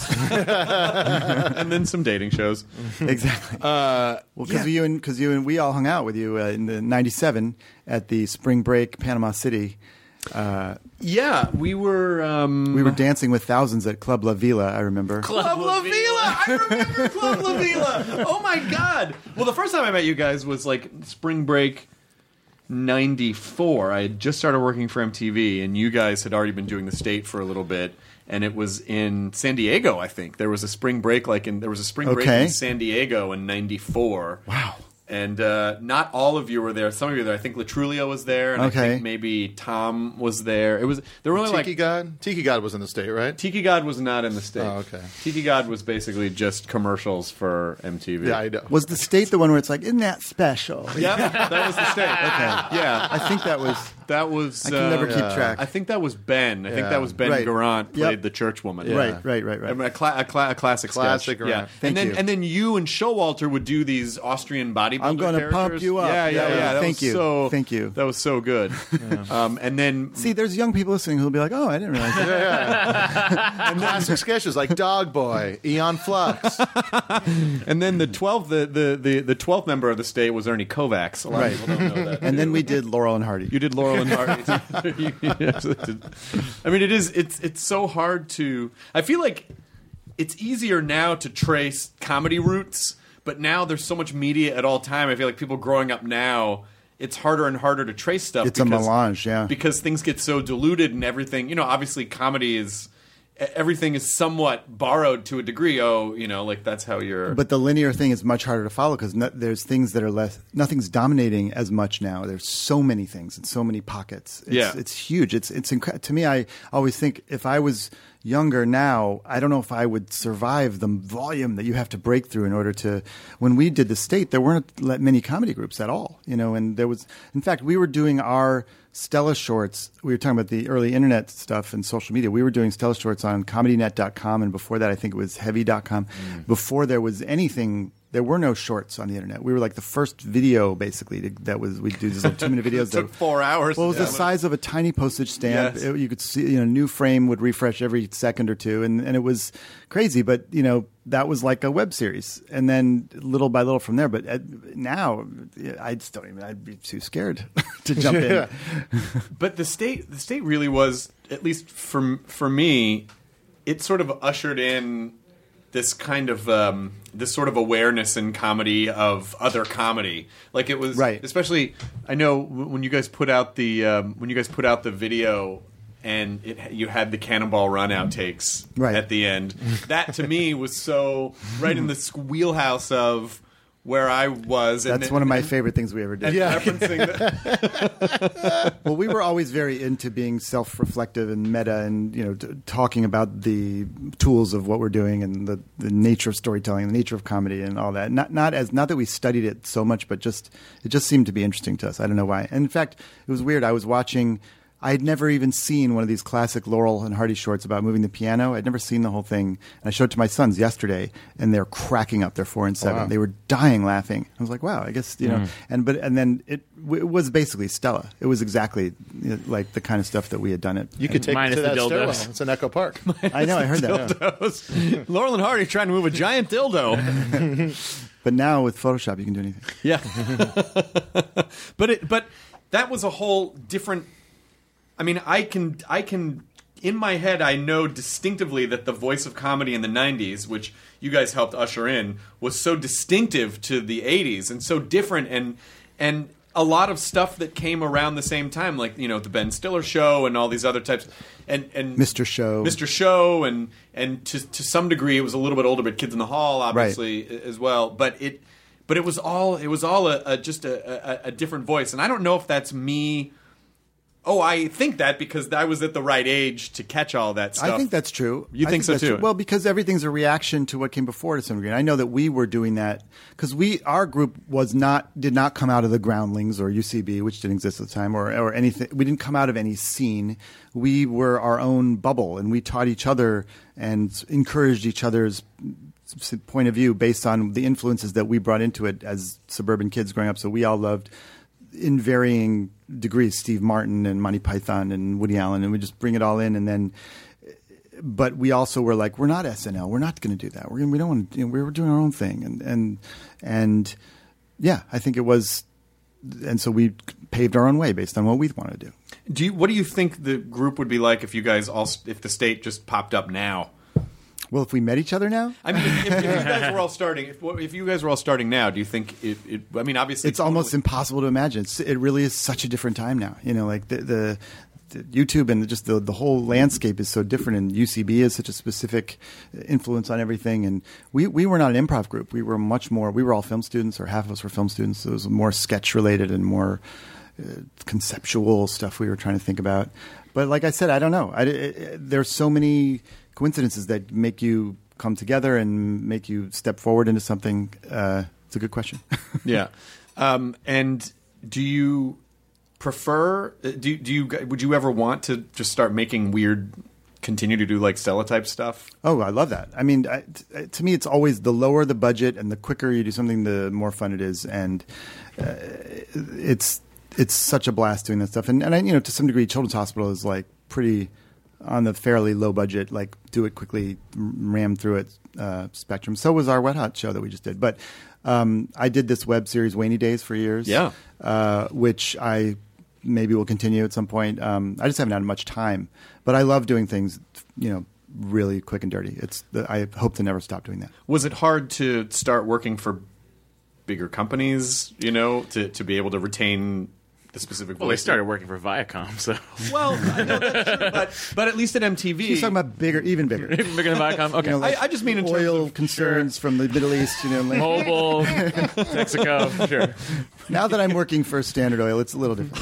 and then some dating shows. Exactly. Uh, Well, because you and because you and we all hung out with you uh, in the ninety-seven at the spring break Panama City. Uh, yeah, we were um, we were dancing with thousands at Club La Vila. I remember. Club La Vila. I remember Club La Vila. Oh my god. Well, the first time I met you guys was like spring break ninety-four. I had just started working for M T V, and you guys had already been doing the state for a little bit. And it was in San Diego, I think. There was a spring break, like in there was a spring break Okay. in San Diego in ninety-four. Wow. And uh, not all of you were there. Some of you were there. I think Latrulio was there, and Okay. I think maybe Tom was there. It was there were only Tiki like God? Tiki God was in the state, right? Tiki God was not in the state. Oh, okay. Tiki God was basically just commercials for M T V. Yeah, I know. Was the state the one where it's like, isn't that special? Yep, that was the state. Okay. Yeah. I think that was. That was. I can uh, never keep track. I think that was Ben. I think Yeah. that was Ben Right. Garant played Yep. the church woman. Yeah. Right, right, right, right. I mean, a, cla- a, cla- a classic, Classic sketch. Garant. Yeah. Thank and then you. and then you and Showalter would do these Austrian bodybuilder. I'm gonna characters. pump you up. Yeah, yeah, Yeah, yeah. That thank was you. So, Thank you. That was so good. Um, and then See, there's young people listening who'll be like, "Oh, I didn't realize that." And classic sketches like Dog Boy, Eon Flux. and then the twelfth the the the the twelfth member of the state was Ernie Kovacs. A lot Right. of people don't know that. And then we did Laurel and Hardy. You did Laurel and Hardy. You- you absolutely did. I mean, it is. It's it's so hard to. I feel like it's easier now to trace comedy roots, but now there's so much media at all time. I feel like people growing up now, it's harder and harder to trace stuff. It's a melange, yeah. Because things get so diluted and everything. You know, obviously, comedy is. Everything is somewhat borrowed to a degree. Oh, you know, like that's how you're. But the linear thing is much harder to follow because no, there's things that are less. Nothing's dominating as much now. There's so many things and so many pockets. It's, Yeah. it's huge. It's it's incre- to me. I always think if I was younger now, I don't know if I would survive the volume that you have to break through in order to. When we did the state, there weren't that many comedy groups at all. You know, and there was. In fact, we were doing our Stella Shorts. We were talking about the early internet stuff and social media. We were doing Stella Shorts on comedy net dot com, and before that, I think it was heavy dot com. Mm. Before there was anything, there were no shorts on the internet. We were like the first video, basically, to, that was, we'd do these little two minute videos. It took that, four hours. Well, it was Yeah. the size of a tiny postage stamp. Yes. It- you could see, you know, new frame would refresh every second or two, and, and it was crazy. But, you know, that was like a web series. And then little by little from there. But uh, now, I just don't even, I'd be too scared to jump in. But the state, the state really was, at least for for me, it sort of ushered in this kind of um, this sort of awareness in comedy of other comedy. Like it was, Right. Especially, I know w- when you guys put out the um, when you guys put out the video. And it, you had the Cannonball Run outtakes Right. at the end. That to me was so right in the s- wheelhouse of where I was. And That's one of my favorite things we ever did. and referencing the, Well, we were always very into being self-reflective and meta, and you know, t- talking about the tools of what we're doing and the, the nature of storytelling, the nature of comedy, and all that. Not not as not that we studied it so much, but just it just seemed to be interesting to us. I don't know why. And in fact, it was weird. I was watching. I had never even seen one of these classic Laurel and Hardy shorts about moving the piano. I'd never seen the whole thing. And I showed it to my sons yesterday, and they're cracking up. They're four and seven. Wow. They were dying laughing. I was like, "Wow, I guess you know." And but and then it, it was basically Stella. It was exactly you know, like the kind of stuff that we had done it. You could take it Minus to the that dildos. stairwell. It's in Echo Park. I know. I heard that. dildos. Laurel and Hardy trying to move a giant dildo. But now with Photoshop, you can do anything. Yeah, but it but that was a whole different. I mean, I can I can in my head I know distinctively that the voice of comedy in the nineties, which you guys helped usher in, was so distinctive to the eighties and so different, and and a lot of stuff that came around the same time, like you know the Ben Stiller Show and all these other types, and and Mister Show. Mister Show, and and to to some degree it was a little bit older, but Kids in the Hall obviously as well, but it. But it was all it was all a, a just a, a, a different voice, and I don't know if that's me. Oh, I think that because I was at the right age to catch all that stuff. I think that's true. You I think so, that's too? true. Well, because everything's a reaction to what came before to some degree. And I know that we were doing that because we, our group was not, did not come out of the Groundlings or U C B, which didn't exist at the time, or, or anything. We didn't come out of any scene. We were our own bubble, and we taught each other and encouraged each other's point of view based on the influences that we brought into it as suburban kids growing up. So we all loved, in varying degrees, Steve Martin and Monty Python and Woody Allen, and we just bring it all in. And then, but we also were like, we're not S N L. We're not going to do that. We're gonna, we don't want to. You know, we were doing our own thing, and and and yeah, I think it was. And so we paved our own way based on what we wanted to do. Do you, what do you think the group would be like if you guys all if the state just popped up now? Well, if we met each other now, I mean, if, if you guys were all starting, if, if you guys were all starting now, do you think it? it I mean, obviously, it's almost impossible to imagine. It's, it really is such a different time now. You know, like the, the, the YouTube and just the the whole landscape is so different. And U C B is such a specific influence on everything. And we we were not an improv group. We were much more. We were all film students, or half of us were film students. So it was more sketch related and more uh, conceptual stuff we were trying to think about. But like I said, I don't know. I, it, there's so many coincidences that make you come together and make you step forward into something. Uh, it's a good question. Yeah. Um, and do you prefer? Do do you would you ever want to just start making weird? Continue to do like Stella type stuff? Oh, I love that. I mean, I, t- to me, it's always the lower the budget and the quicker you do something, the more fun it is, and uh, it's it's such a blast doing that stuff. And and I, you know, to some degree, Children's Hospital is like pretty on the fairly low budget, like do it quickly, ram through it uh, spectrum. So was our Wet Hot show that we just did. But um, I did this web series, Wainy Days, for years. Yeah, uh, which I. Maybe will continue at some point. Um, I just haven't had much time, but I love doing things, you know, really quick and dirty. It's the, I hope to never stop doing that. Was it hard to start working for bigger companies, you know, to, to be able to retain the specific voice? Well, they started working for Viacom, so. Well, I know that's true, but, but at least at M T V. He's talking about bigger, even bigger. Even bigger than Viacom? Okay. You know, like I, I just mean in oil terms of concerns sure. from the Middle East, you know. Like, Mobile, Texaco, sure. Now that I'm working for Standard Oil, it's a little different.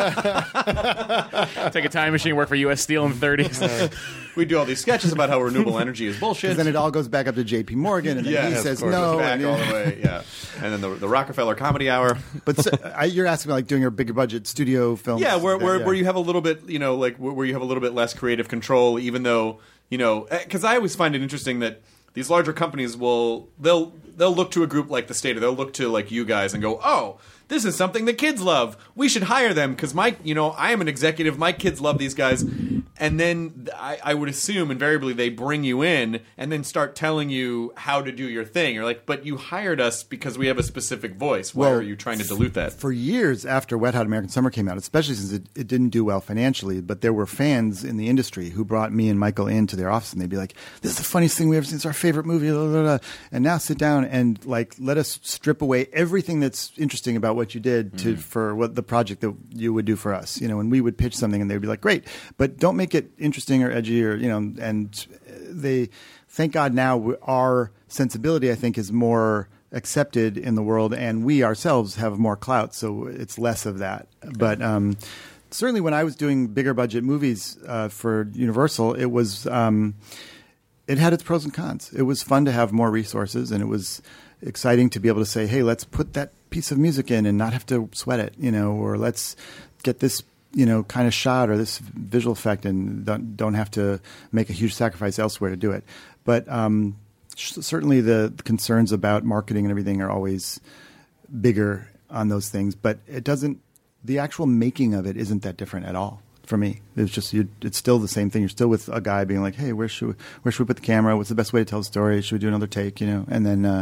Take a time machine, work for U S Steel in the thirties. Uh, we do all these sketches about how renewable energy is bullshit. Then it all goes back up to J P Morgan, and then yeah, he of says course, no. it's back and, all the way, yeah. And then the, the Rockefeller Comedy Hour. But so, I, you're asking me like doing a bigger budget studio film. Yeah, where where, yeah. where you have a little bit, you know, like where you have a little bit less creative control, even though, you know, because I always find it interesting that these larger companies will they'll they'll look to a group like the State, or they'll look to like you guys and go, oh, this is something the kids love. We should hire them because my, you know, I am an executive. My kids love these guys. And then I, I would assume invariably they bring you in and then start telling you how to do your thing. You're like, but you hired us because we have a specific voice. Why Well, are you trying to dilute that? For years after Wet Hot American Summer came out, especially since it, it didn't do well financially, but there were fans in the industry who brought me and Michael into their office, and they'd be like, this is the funniest thing we've ever seen. It's our favorite movie. Blah, blah, blah. And now sit down and like let us strip away everything that's interesting about what you did to Mm-hmm. for what the project that you would do for us. You know, and we would pitch something and they'd be like, great, but don't make it interesting or edgy or, you know, and they, thank God now our sensibility, I think, is more accepted in the world, and we ourselves have more clout, so it's less of that. Okay. But um, certainly when I was doing bigger budget movies uh, for Universal, it was um, it had its pros and cons. It was fun to have more resources, and it was exciting to be able to say, hey, let's put that piece of music in and not have to sweat it, you know, or let's get this, you know, kind of shot or this visual effect and don't, don't have to make a huge sacrifice elsewhere to do it. But um, certainly the concerns about marketing and everything are always bigger on those things, but it doesn't, the actual making of it isn't that different at all for me. It's just, you, it's still the same thing. You're still with a guy being like, hey, where should we, where should we put the camera? What's the best way to tell the story? Should we do another take? You know? And then uh,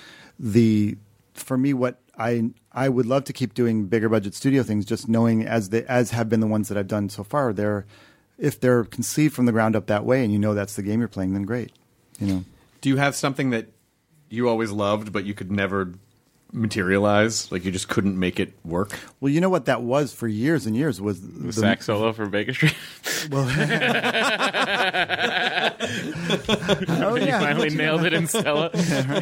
the, for me, what I, I would love to keep doing bigger budget studio things, just knowing as they, as have been the ones that I've done so far, they're, if they're conceived from the ground up that way and you know that's the game you're playing, then great. You know. Do you have something that you always loved but you could never materialize? Like you just couldn't make it work? Well, you know what that was for years and years was the, the sax solo for Baker Street. Well, oh you yeah, finally nailed it in Stella.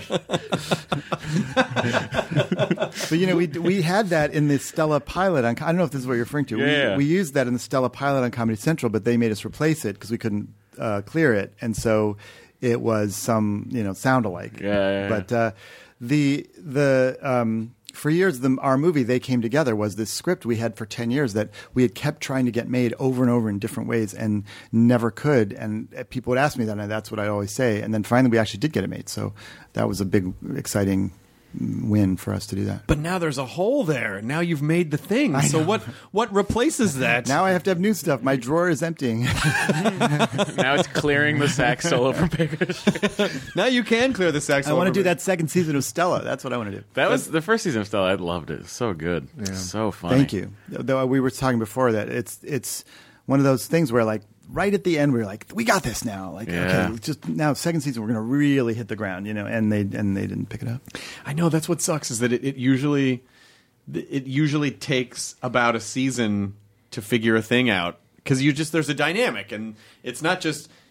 But you know, we we had that in the Stella pilot on. I don't know if this is what you're referring to. Yeah. We, we used that in the Stella pilot on Comedy Central, but they made us replace it because we couldn't uh, clear it, and so it was some, you know, sound alike. Yeah, yeah, yeah. But uh, the the um, for years, the, our movie They Came Together was this script we had for ten years that we had kept trying to get made over and over in different ways and never could. And people would ask me that, and that's what I always say. And then finally, we actually did get it made. So that was a big, exciting win for us to do that. But now there's a hole there. Now you've made the thing. I So know. what what replaces that? Now I have to have new stuff. My drawer is emptying. Now it's clearing the sax solo from Baker Street. Now you can clear the sax. I want to do that second season of Stella. That's what I want to do. That was the first season of Stella. I loved it. It was so good. So funny. Thank you. Though we were talking before that it's it's one of those things where like right at the end we were like, we got this now. Like Yeah. okay, just now second season we're going to really hit the ground, you know. And they and they didn't pick it up. I know that's what sucks is that it, it usually it usually takes about a season to figure a thing out because you just there's a dynamic and it's not just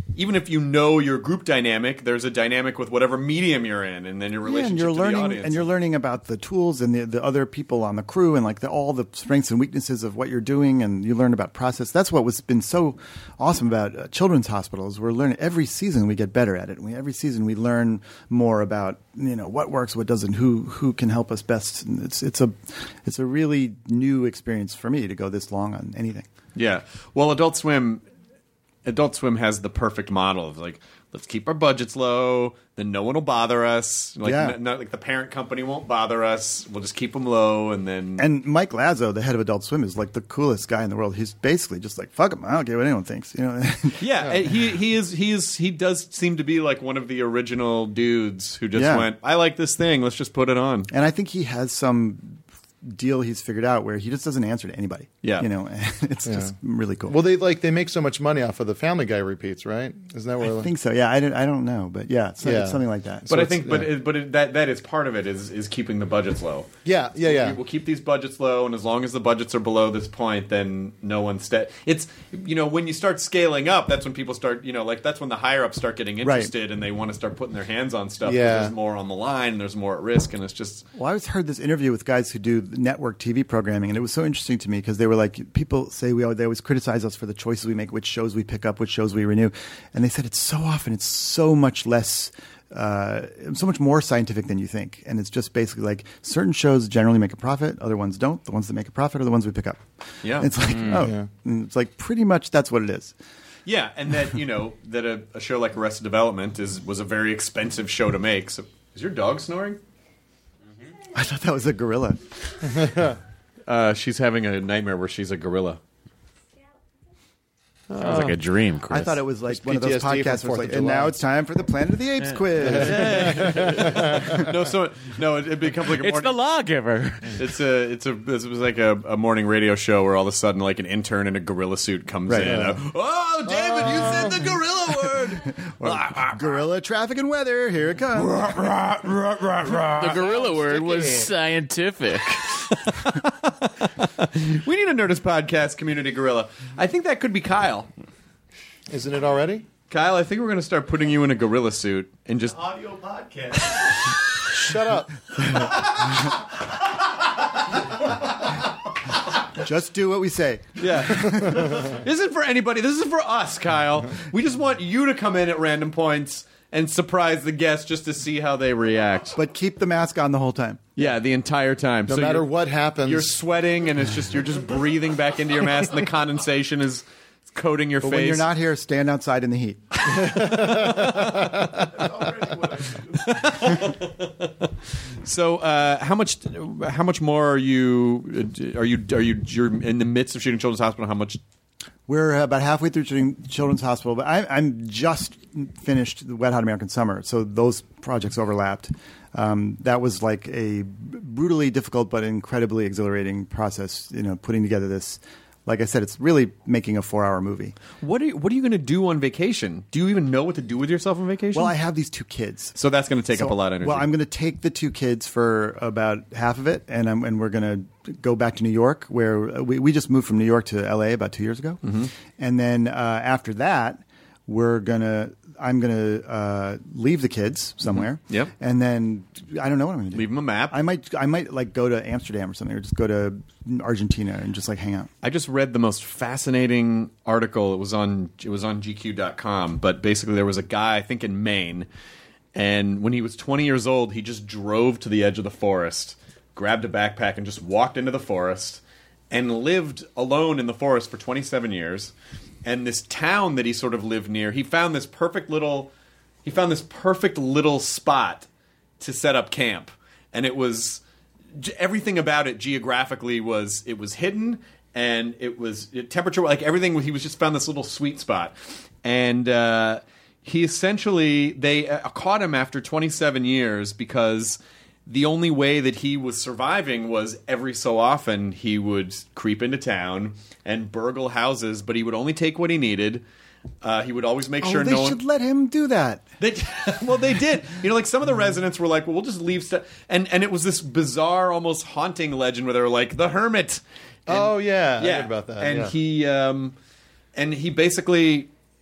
even if you know your group dynamic, there's a dynamic with whatever medium you're in, and then your Yeah, relationship and you're to learning, the audience. and you're learning about the tools and the, the other people on the crew, and like the, all the strengths and weaknesses of what you're doing, and you learn about process. That's what was been so awesome about uh, children's hospitals. We're learning every season. We get better at it. We, every season we learn more about you know what works, what doesn't, who who can help us best. And it's it's a it's a really new experience for me to go this long on anything. Yeah. Well, Adult Swim, Adult Swim has the perfect model of like, let's keep our budgets low, then no one will bother us. Like, Yeah. n- not, like the parent company won't bother us. We'll just keep them low, and then And Mike Lazo, the head of Adult Swim, is like the coolest guy in the world. He's basically just like, fuck him. I don't care what anyone thinks. You know. yeah, and he he is he is he does seem to be like one of the original dudes who just Yeah. went, I like this thing, let's just put it on. And I think he has some deal he's figured out where he just doesn't answer to anybody. Yeah. You know, it's just really cool. Well, they like they make so much money off of the Family Guy repeats, right? Isn't that where I think so. Yeah, I don't, I don't know, but yeah, it's, Yeah. it's something like that. But So I it's- think, but yeah. it, but it, that that is part of it is is keeping the budgets low. Yeah, yeah, yeah. We'll keep these budgets low, and as long as the budgets are below this point, then no one's sta- It's you know when you start scaling up, that's when people start you know like that's when the higher ups start getting Right. interested and they want to start putting their hands on stuff. 'cause Yeah. there's more on the line, and there's more at risk, and it's just Well, I always heard this interview with guys who do network T V programming, and it was so interesting to me because they were like, people say we always, they always criticize us for the choices we make, which shows we pick up, which shows we renew, and they said it's so often it's so much less. Uh, so much more scientific than you think, and it's just basically like certain shows generally make a profit, other ones don't. The ones that make a profit are the ones we pick up. Yeah. it's like oh, Yeah. and it's like pretty much that's what it is. yeah, and that you know that a, a show like Arrested Development is was a very expensive show to make. So is your dog snoring? I thought that was a gorilla. Uh, she's having a nightmare where she's a gorilla. Sounds like a dream, Chris. I thought it was like It's one of those P T S D from podcasts where Fourth it's like, of and July. now it's time for the Planet of the Apes quiz. no, so no, it, it becomes like a it's morning, the lawgiver. It's a, it's a, it was like a, a morning radio show where all of a sudden, like an intern in a gorilla suit comes Right. in. Yeah. Uh, oh, David, you said the gorilla word. Gorilla traffic and weather. Here it comes. The gorilla word was scientific. We need a Nerdist podcast community gorilla. I think that could be Kyle. Isn't it already? Kyle, I think we're going to start putting you in a gorilla suit and just Audio podcast. Shut up. Just do what we say. yeah. This isn't for anybody. This is for us, Kyle. We just want you to come in at random points and surprise the guests just to see how they react. But keep the mask on the whole time. Yeah, the entire time. No So matter you're- what happens. You're sweating, and it's just you're just breathing back into your mask, and the condensation is coating your But face. when you're not here, stand outside in the heat. So, uh, how much? How much more are you? Are you? Are you? You're in the midst of shooting Children's Hospital. How much? We're about halfway through shooting Children's Hospital, but I, I'm just finished the Wet Hot American Summer, so those projects overlapped. Um, that was like a brutally difficult but incredibly exhilarating process, you know, putting together this. Like I said, it's really making a four-hour movie. What are you? What are you going to do on vacation? Do you even know what to do with yourself on vacation? Well, I have these two kids. so that's going to take So- up a lot of energy. Well, I'm going to take the two kids for about half of it, and I'm, and we're going to go back to New York, where we, we just moved from New York to L A about two years ago, Mm-hmm. and then uh, after that, we're gonna I'm gonna uh, leave the kids somewhere, Mm-hmm. Yep. and then I don't know what I'm going to do. Leave them a map. I might I might like go to Amsterdam or something, or just go to Argentina and just like hang out. I just read the most fascinating article. It was on it was on G Q dot com, but basically there was a guy I think in Maine, and when he was twenty years old, he just drove to the edge of the forest, grabbed a backpack, and just walked into the forest, and lived alone in the forest for twenty-seven years. And this town that he sort of lived near, he found this perfect little he found this perfect little spot to set up camp, and it was. Everything about it geographically was it was hidden, and it was it, temperature like everything. He was just found this little sweet spot, and uh, he essentially they uh, caught him after twenty-seven years because the only way that he was surviving was every so often he would creep into town and burgle houses, but he would only take what he needed. Uh, he would always make Oh, sure they no one. should let him do that. They, well, they did. You know, like some of the residents were like, "Well, we'll just leave stuff," and and it was this bizarre, almost haunting legend where they were like, "The hermit." And, Oh, yeah. I yeah, heard about that. And yeah. he, um, and he basically,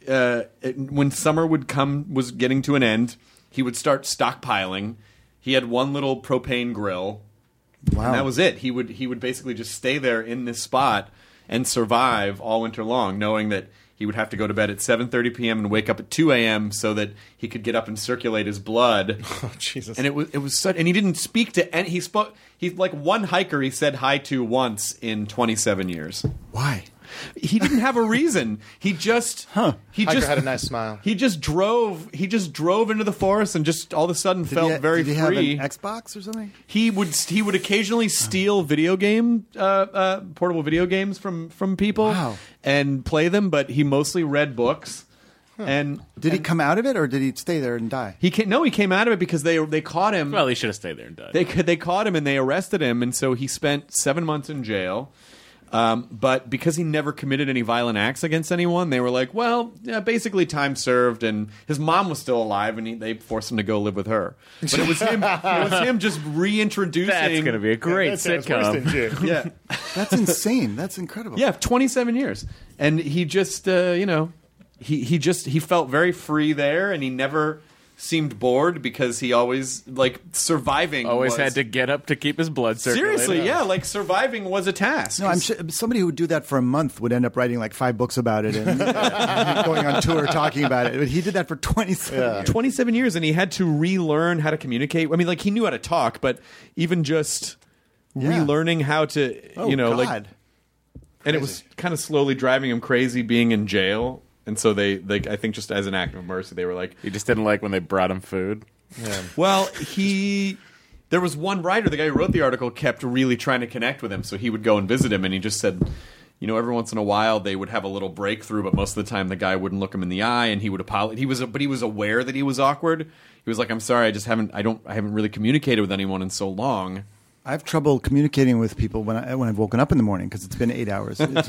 uh, it, when summer would come, was getting to an end, he would start stockpiling. He had one little propane grill. Wow. And that was it. He would he would basically just stay there in this spot and survive all winter long, knowing that he would have to go to bed at seven thirty p.m. and wake up at two a.m. so that he could get up and circulate his blood. Oh, Jesus. And it was it was such, and he didn't speak to any. He spoke. He's like one hiker he said hi to once in twenty-seven years. Why? He didn't have a reason. He just Huh. He Hiker just had a nice smile. He just drove. He just drove into the forest and just all of a sudden Did felt he, very did he free. have an Xbox or something? He would he would occasionally steal video game uh, uh, portable video games from from people Wow. and play them, but he mostly read books. And Did he come out of it, or did he stay there and die? he came, no, he came out of it because they they caught him. Well, he should have stayed there and died. They they caught him and they arrested him, and so he spent seven months in jail. Um, but because he never committed any violent acts against anyone, they were like, well, yeah, basically time served. And his mom was still alive, and he, they forced him to go live with her. But it was him. It was him just reintroducing. That's going to be a great That sounds worse than sitcom. Jim. Yeah, That's insane. That's incredible. yeah, twenty-seven years, and he just, uh, you know, he he just he felt very free there, and he never seemed bored because he always like surviving. Always was, had to get up to keep his blood circulating. seriously, yeah, like surviving was a task. No, I'm sure somebody who would do that for a month would end up writing like five books about it and going on tour talking about it. But he did that for twenty-seven Yeah. years. twenty-seven years, and he had to relearn how to communicate. I mean, like he knew how to talk, but even just Yeah. relearning how to, Oh, you know, God. like, and it was kind of slowly driving him crazy being in jail. And so they, they, I think, just as an act of mercy, they were like, He just didn't like when they brought him food. well, he. There was one writer, the guy who wrote the article, kept really trying to connect with him, so he would go and visit him, and he just said, you know, every once in a while they would have a little breakthrough, but most of the time the guy wouldn't look him in the eye, and he would apologize. He was, but he was aware that he was awkward. He was like, "I'm sorry, I just haven't, I don't, I haven't really communicated with anyone in so long." I have trouble communicating with people when I when I've woken up in the morning because it's been eight hours. It's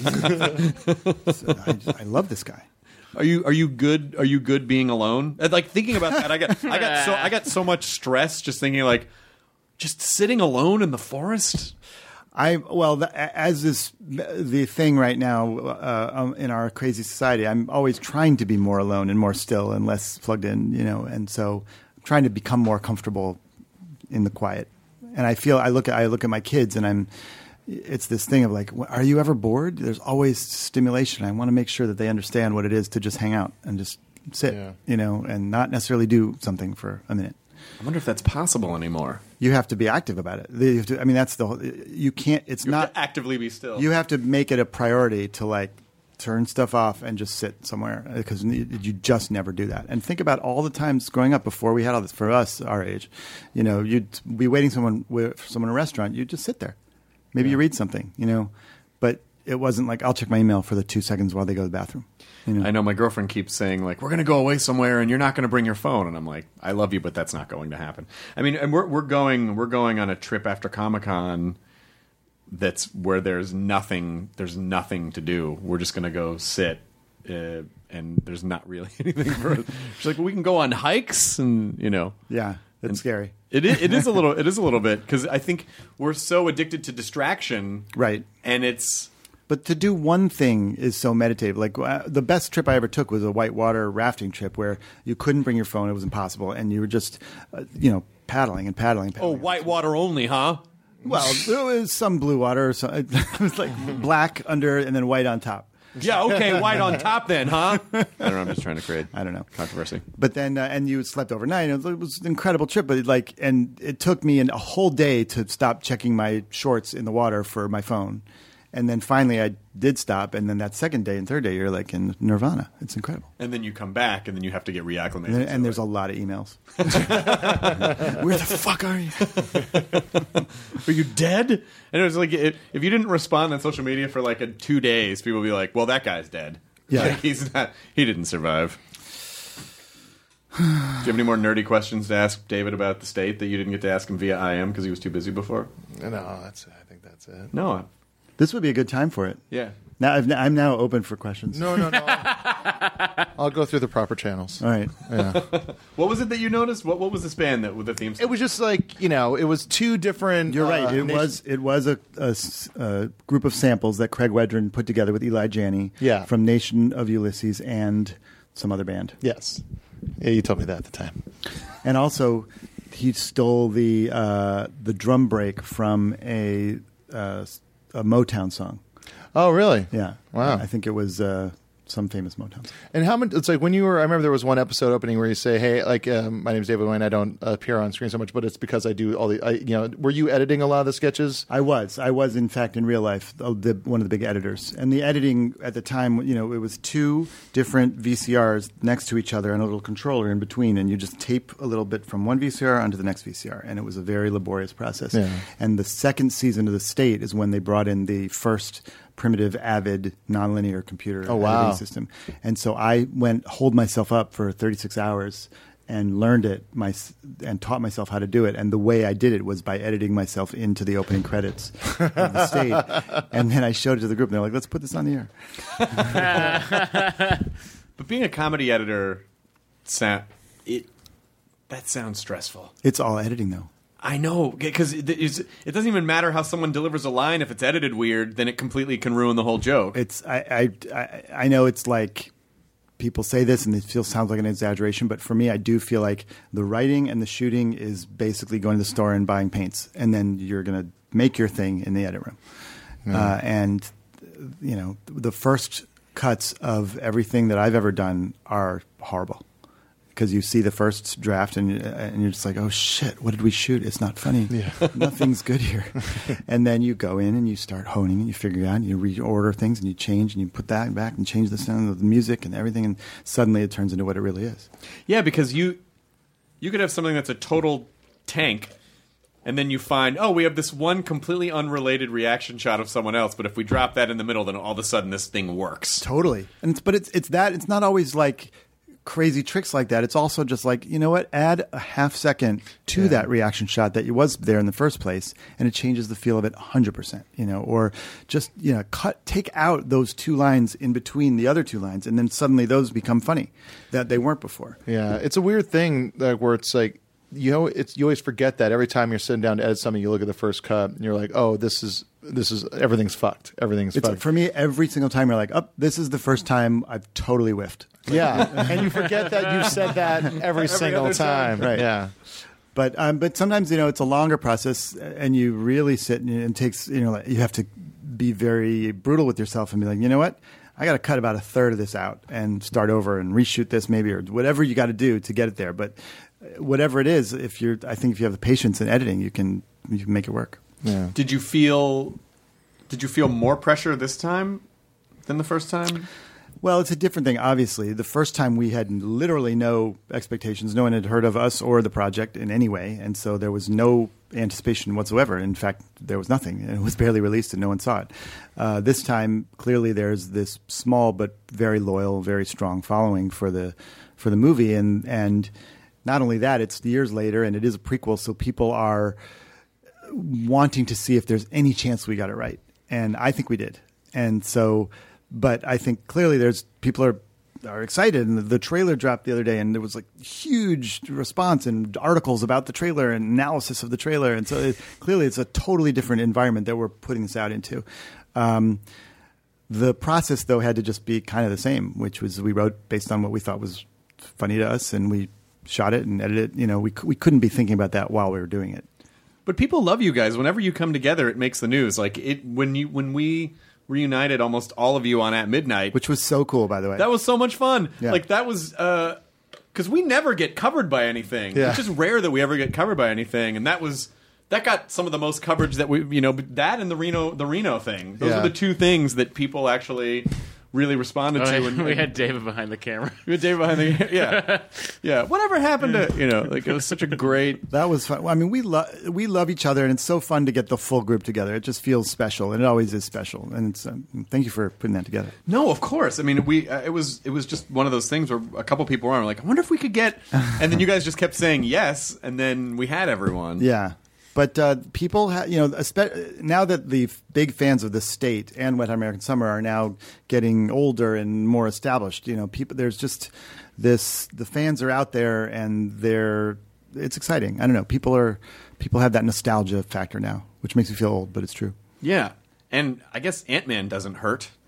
just- so I, just- I love this guy. Are you are you good? Are you good being alone? And, like thinking about that, I got I got so I got so much stress just thinking like, just sitting alone in the forest. I well, the, as is the thing right now uh, um, in our crazy society. I'm always trying to be more alone and more still and less plugged in, you know. And so, I'm trying to become more comfortable in the quiet. And I feel I look at I look at my kids, and I'm. It's this thing of like, are you ever bored? There's always stimulation. I want to make sure that they understand what it is to just hang out and just sit, Yeah. you know, and not necessarily do something for a minute. I wonder if that's possible anymore. You have to be active about it. You have to, I mean, that's the whole, you can't. It's You have not to actively be still. You have to make it a priority to like turn stuff off and just sit somewhere because you just never do that. And think about all the times growing up before we had all this. For us, our age, you know, you'd be waiting someone for someone in a restaurant. You'd just sit there. Maybe you read something, you know, but it wasn't like I'll check my email for the two seconds while they go to the bathroom. You know? I know my girlfriend keeps saying like, we're going to go away somewhere and you're not going to bring your phone. And I'm like, I love you, but that's not going to happen. I mean, and we're, we're going, we're going on a trip after Comic-Con that's where there's nothing, there's nothing to do. We're just going to go sit. Uh, and there's not really anything for us. She's like, well, we can go on hikes and, you know. Yeah, that's And scary. It is, it is a little, it is a little bit because I think we're so addicted to distraction. Right. And it's, But to do one thing is so meditative. Like uh, the best trip I ever took was a whitewater rafting trip where you couldn't bring your phone; it was impossible, and you were just, uh, you know, paddling and paddling. And oh, paddling. whitewater only, huh? Well, there was some blue water. So it was like black under and then white on top. Yeah, okay, white on top then, huh? I don't know, I'm just trying to create I don't know. controversy. But then, uh, and you slept overnight. It was, it was an incredible trip. But like, and it took me an, a whole day to stop checking my shorts in the water for my phone. And then finally, I did stop. And then that second day and third day, you're like in nirvana. It's incredible. And then you come back, and then you have to get reacclimated. And, to and there's it. a lot of emails. Where the fuck are you? Are you dead? And it was like, if, if you didn't respond on social media for like a, two days, people would be like, well, that guy's dead. Yeah. Like, he's not, he didn't survive. Do you have any more nerdy questions to ask David about the state that you didn't get to ask him via I M because he was too busy before? No, that's. I think that's it. No. This would be a good time for it. Yeah. Now I've, I'm now open for questions. No, no, no. I'll go through the proper channels. All right. Yeah. What was it that you noticed? What What was the span that with the theme? It was just like, you know, it was two different. You're right. uh, It nation- was it was a, a s- a group of samples that Craig Wedren put together with Eli Janney Yeah. from Nation of Ulysses and some other band. Yes. Yeah, you told me that at the time. And also, he stole the uh, the drum break from a uh, a Motown song. Oh, really? Yeah. Wow. I think it was uh, some famous Motown song. And how much? It's like when you were. I remember there was one episode opening where you say, "Hey, like um, my name is David Wayne. I don't appear on screen so much, but it's because I do all the. I, you know, were you editing a lot of the sketches? I was. I was, in fact, in real life, the, the, one of the big editors. And the editing at the time, you know, it was two different V C Rs next to each other and a little controller in between, and you just tape a little bit from one V C R onto the next V C R, and it was a very laborious process. Yeah. And the second season of The State is when they brought in the first primitive, Avid, nonlinear computer Oh, wow. editing system. And so I went, holed myself up for thirty-six hours and learned it my, and taught myself how to do it. And the way I did it was by editing myself into the opening credits of The State. And then I showed it to the group, and they're like, let's put this on the air. But being a comedy editor, sound, it that sounds stressful. It's all editing, though. I know, because it, it doesn't even matter how someone delivers a line. If it's edited weird, then it completely can ruin the whole joke. It's I I I, I know it's like people say this and it feels sounds like an exaggeration, but for me, I do feel like the writing and the shooting is basically going to the store and buying paints, and then you're going to make your thing in the edit room. Mm. Uh, and you know, the first cuts of everything that I've ever done are horrible. Because you see the first draft and, and you're just like, oh, shit, what did we shoot? It's not funny. Yeah. Nothing's good here. And then you go in and you start honing and you figure it out and you reorder things and you change and you put that back and change the sound of the music and everything, and suddenly it turns into what it really is. Yeah, because you you could have something that's a total tank, and then you find, oh, we have this one completely unrelated reaction shot of someone else, but if we drop that in the middle, then all of a sudden this thing works. Totally. And it's, but it's it's that. It's not always like crazy tricks like that. It's also just like, you know what, add a half second to yeah. that reaction shot that was there in the first place, and it changes the feel of it one hundred percent, you know, or just, you know, cut, take out those two lines in between the other two lines, and then suddenly those become funny that they weren't before. Yeah, it's a weird thing that where it's like, you know, it's you always forget that every time you're sitting down to edit something, you look at the first cut and you're like, oh, this is this is everything's fucked. Everything's it's, fucked. For me, every single time you're like, oh, this is the first time I've totally whiffed. Yeah, and you forget that you've said that every, every single time. time. Right. Yeah. But um, but sometimes, you know, it's a longer process, and you really sit and it takes, you know, like, you have to be very brutal with yourself and be like, you know what, I got to cut about a third of this out and start over and reshoot this maybe, or whatever you got to do to get it there. But whatever it is, if you're, I think if you have the patience in editing, you can you can make it work. Yeah. Did you feel did you feel more pressure this time than the first time? Well, it's a different thing, obviously. The first time we had literally no expectations. No one had heard of us or the project in any way, and so there was no anticipation whatsoever. In fact, there was nothing. It was barely released and no one saw it. Uh, this time, clearly there's this small but very loyal, very strong following for the for the movie, and and not only that, it's years later and it is a prequel, so people are wanting to see if there's any chance we got it right. And I think we did. And so, but I think clearly there's people are are excited. And the, the trailer dropped the other day, and there was like huge response and articles about the trailer and analysis of the trailer. And so it, clearly it's a totally different environment that we're putting this out into. Um, the process, though, had to just be kind of the same, which was we wrote based on what we thought was funny to us, and we shot it and edited it. You know, we we couldn't be thinking about that while we were doing it. But people love you guys. Whenever you come together, it makes the news. Like it when you when we reunited almost all of you on At Midnight, which was so cool, by the way. That was so much fun. Yeah. Like that was because uh, we never get covered by anything. Yeah. It's just rare that we ever get covered by anything, and that was that got some of the most coverage that we you know that and the Reno the Reno thing. Those yeah. are the two things that people actually really responded oh, to. And, we had David behind the camera. We had David behind the yeah, yeah. Whatever happened to you know? Like it was such a great. That was fun. Well, I mean, we love we love each other, and it's so fun to get the full group together. It just feels special, and it always is special. And it's um, thank you for putting that together. No, of course. I mean, we uh, it was it was just one of those things where a couple people were like, I wonder if we could get, and then you guys just kept saying yes, and then we had everyone. Yeah. But uh, people, ha- you know, espe- now that the f- big fans of The State and Wet Hot American Summer are now getting older and more established, you know, people, there's just this. The fans are out there, and they're. It's exciting. I don't know. People are. People have that nostalgia factor now, which makes me feel old, but it's true. Yeah, and I guess Ant-Man doesn't hurt.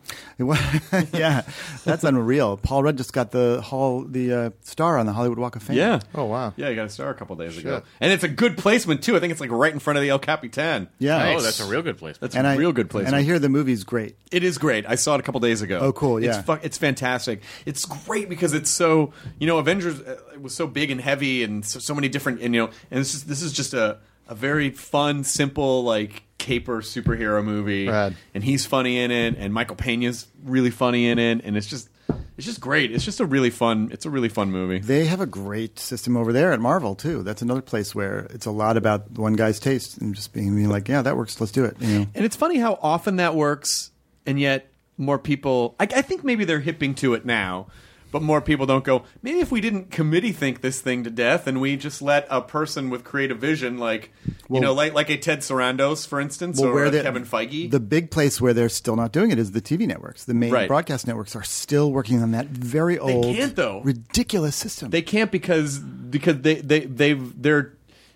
It was- yeah, that's unreal. Paul Rudd just got the hall, the uh, star on the Hollywood Walk of Fame. Yeah. Oh, wow. Yeah, you got a star a couple days ago. And it's a good placement, too. I think it's like right in front of the El Capitan. Yeah. Oh, that's a real good place. That's and a I, real good placement. And I hear the movie's great. It is great. I saw it a couple days ago. Oh, cool, yeah. It's, fu- it's fantastic. It's great because it's so, you know, Avengers uh, it was so big and heavy and so, so many different, and, you know, and this is, this is just a, a very fun, simple, like, caper superhero movie. Rad. And he's funny in it, and Michael Pena's really funny in it, and it's just, it's just great. It's just a really fun, it's a really fun movie. They have a great system over there at Marvel, too. That's another place where it's a lot about one guy's taste and just being, being like, yeah, that works. Let's do it. You know? And it's funny how often that works, and yet more people. I, I think maybe they're hipping to it now, but more people don't go. Maybe if we didn't committee think this thing to death, and we just let a person with creative vision, like Well- you know, like like a Ted Sarandos, for instance, Well, or where a the- Kevin Feige. The big place where they're still not doing it is the T V networks. The main Right. broadcast networks are still working on that very old, can't, though. ridiculous system. They can't because because they they they've they're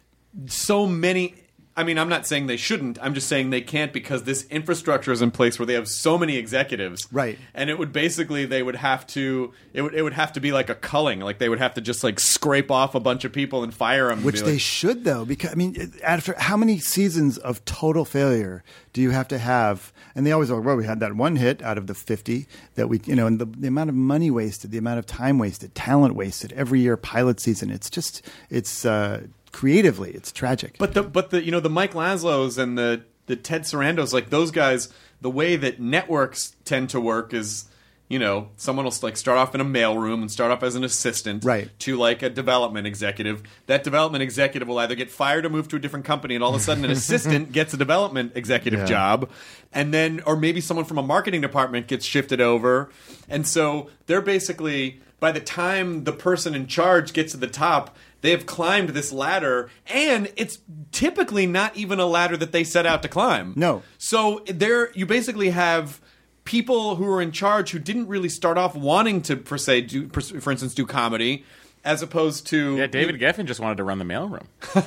so many. I mean, I'm not saying they shouldn't. I'm just saying they can't because this infrastructure is in place where they have so many executives, Right. And it would basically they would have to it would it would have to be like a culling, like they would have to just like scrape off a bunch of people and fire them, Which they should, though, because I mean, after how many seasons of total failure do you have to have? And they always are. Well, we had that one hit out of the fifty that we, you know, and the, the amount of money wasted, the amount of time wasted, talent wasted every year, pilot season. It's just, it's uh, creatively, it's tragic. But the but the you know the Mike Laszlo's and the the Ted Sarandos, like those guys, the way that networks tend to work is, you know, someone will like start off in a mailroom and start off as an assistant, Right. to like a development executive. That development executive will either get fired or move to a different company, and all of a sudden an assistant gets a development executive Yeah. job, and then or maybe someone from a marketing department gets shifted over, and so they're basically by the time the person in charge gets to the top, they have climbed this ladder, and it's typically not even a ladder that they set out to climb. No. So there, you basically have people who are in charge who didn't really start off wanting to, per se, do, per, for instance, do comedy, as opposed to Yeah, David Geffen just wanted to run the mailroom.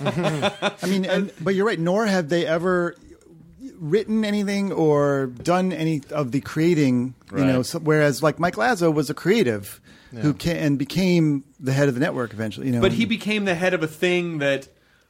I mean, and, but you're right. Nor have they ever written anything or done any of the creating. You know, Right. so, whereas like Mike Lazo was a creative who can, and became the head of the network eventually. You know, But he became the head of a thing that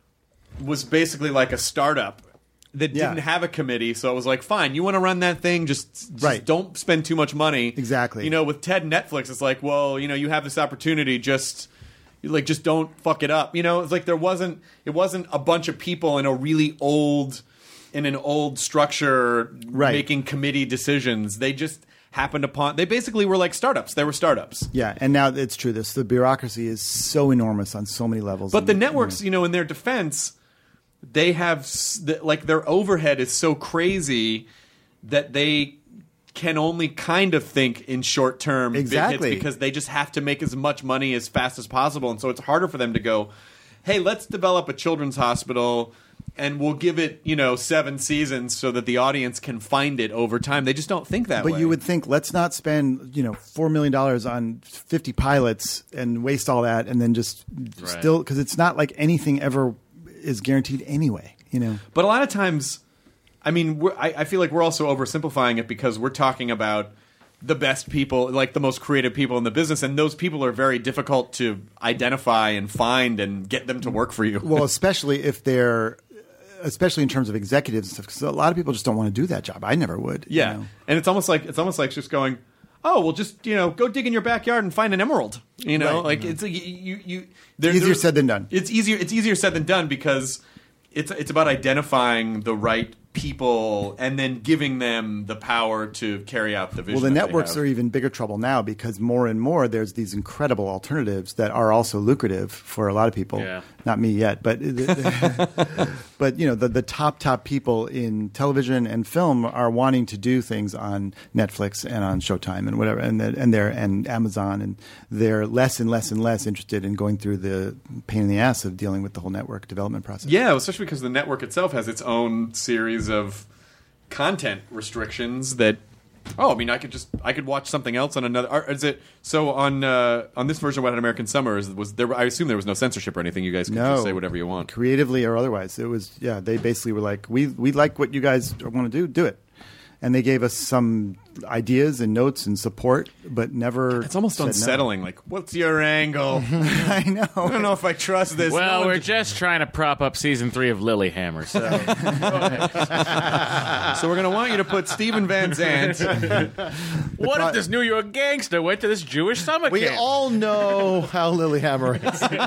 was basically like a startup that Yeah. didn't have a committee. So it was like, fine, you want to run that thing, just, just Right. don't spend too much money. Exactly. You know, with Ted and Netflix, it's like, well, you know, you have this opportunity, just like just don't fuck it up. You know, it's like there wasn't it wasn't a bunch of people in a really old in an old structure Right. making committee decisions. They just happened upon they basically were like startups. They were startups. Yeah, and now it's true. This the bureaucracy is so enormous on so many levels. But And, the networks, you know, in their defense, they have s- th- like their overhead is so crazy that they can only kind of think in short term big hits Exactly. because they just have to make as much money as fast as possible, and so it's harder for them to go, hey, let's develop a children's hospital and we'll give it, you know, seven seasons so that the audience can find it over time. They just don't think that way. But you would think, let's not spend, you know, four million dollars on fifty pilots and waste all that, and then just still, because it's not like anything ever is guaranteed anyway. You know, But a lot of times, I mean, we're, I, I feel like we're also oversimplifying it because we're talking about the best people, like the most creative people in the business, and those people are very difficult to identify and find and get them to work for you. well, especially if they're, especially in terms of executives and stuff, because a lot of people just don't want to do that job. I never would. you yeah, know. and it's almost like it's almost like just going, oh, well, just you know, go dig in your backyard and find an emerald. You know, Right. like it's like you you. you there, Easier there- said than done. It's easier. It's easier said than done because it's it's about identifying the right people and then giving them the power to carry out the vision. Well, the that they networks have. are even bigger trouble now because more and more there's these incredible alternatives that are also lucrative for a lot of people. Yeah. Not me yet, but but you know the the top top people in television and film are wanting to do things on Netflix and on Showtime and whatever, and the, and they're and Amazon, and they're less and less and less interested in going through the pain in the ass of dealing with the whole network development process. Yeah, especially because the network itself has its own series of content restrictions that. Oh, I mean, I could just I could watch something else on another. Or is it so on uh, on this version of Wet Hot American Summer? Is, was there? I assume there was no censorship or anything. You guys could No. just say whatever you want. Creatively or otherwise. It was, yeah, they basically were like, we we like what you guys want to do, do it. and they gave us some ideas and notes and support, but never. It's almost said no. unsettling. Like, what's your angle? I know. I don't know if I trust this. Well, No we're one- just trying to prop up season three of Lilyhammer. So so we're going to want you to put Steven Van Zandt. what if this New York gangster went to this Jewish summer We camp? all know how Lilyhammer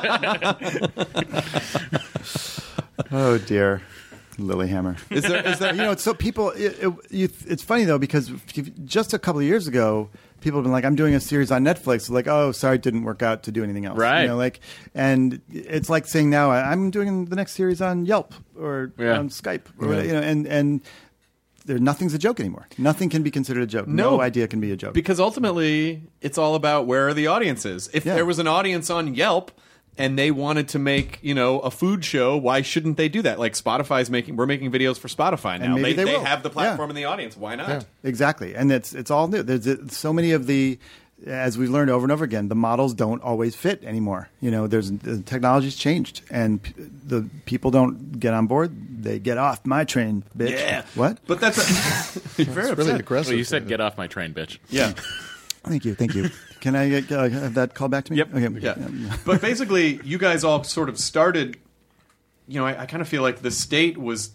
is. Oh dear, Lilyhammer. Is there? Is there? You know, it's so people. It, it, you, it's funny though because if- just a couple of years ago, people have been like, "I'm doing a series on Netflix." Like, "Oh, sorry, it didn't work out to do anything else." Right. You know, like, and it's like saying now, "I'm doing the next series on Yelp or Yeah. on Skype," or you know, and and there nothing's a joke anymore. Nothing can be considered a joke. No. No idea can be a joke. Because ultimately, it's all about where are the audiences. If Yeah. there was an audience on Yelp and they wanted to make, you know, a food show, why shouldn't they do that? Like Spotify's making, we're making videos for Spotify now. maybe They, they they will. have the platform Yeah. and the audience. Why not? Exactly, and it's it's all new. There's uh, so many of the, as we've learned over and over again, the models don't always fit anymore. You know, there's the technology's changed, and p- the people don't get on board; they get off my train, bitch. Yeah. What? But that's a, you're very It's really upset. aggressive. Well, you said get off my train, bitch. Yeah. Thank you, thank you. Can I get, uh, have that call back to me? Yep. Okay. Yeah. But basically, you guys all sort of started. You know, I, I kind of feel like the state was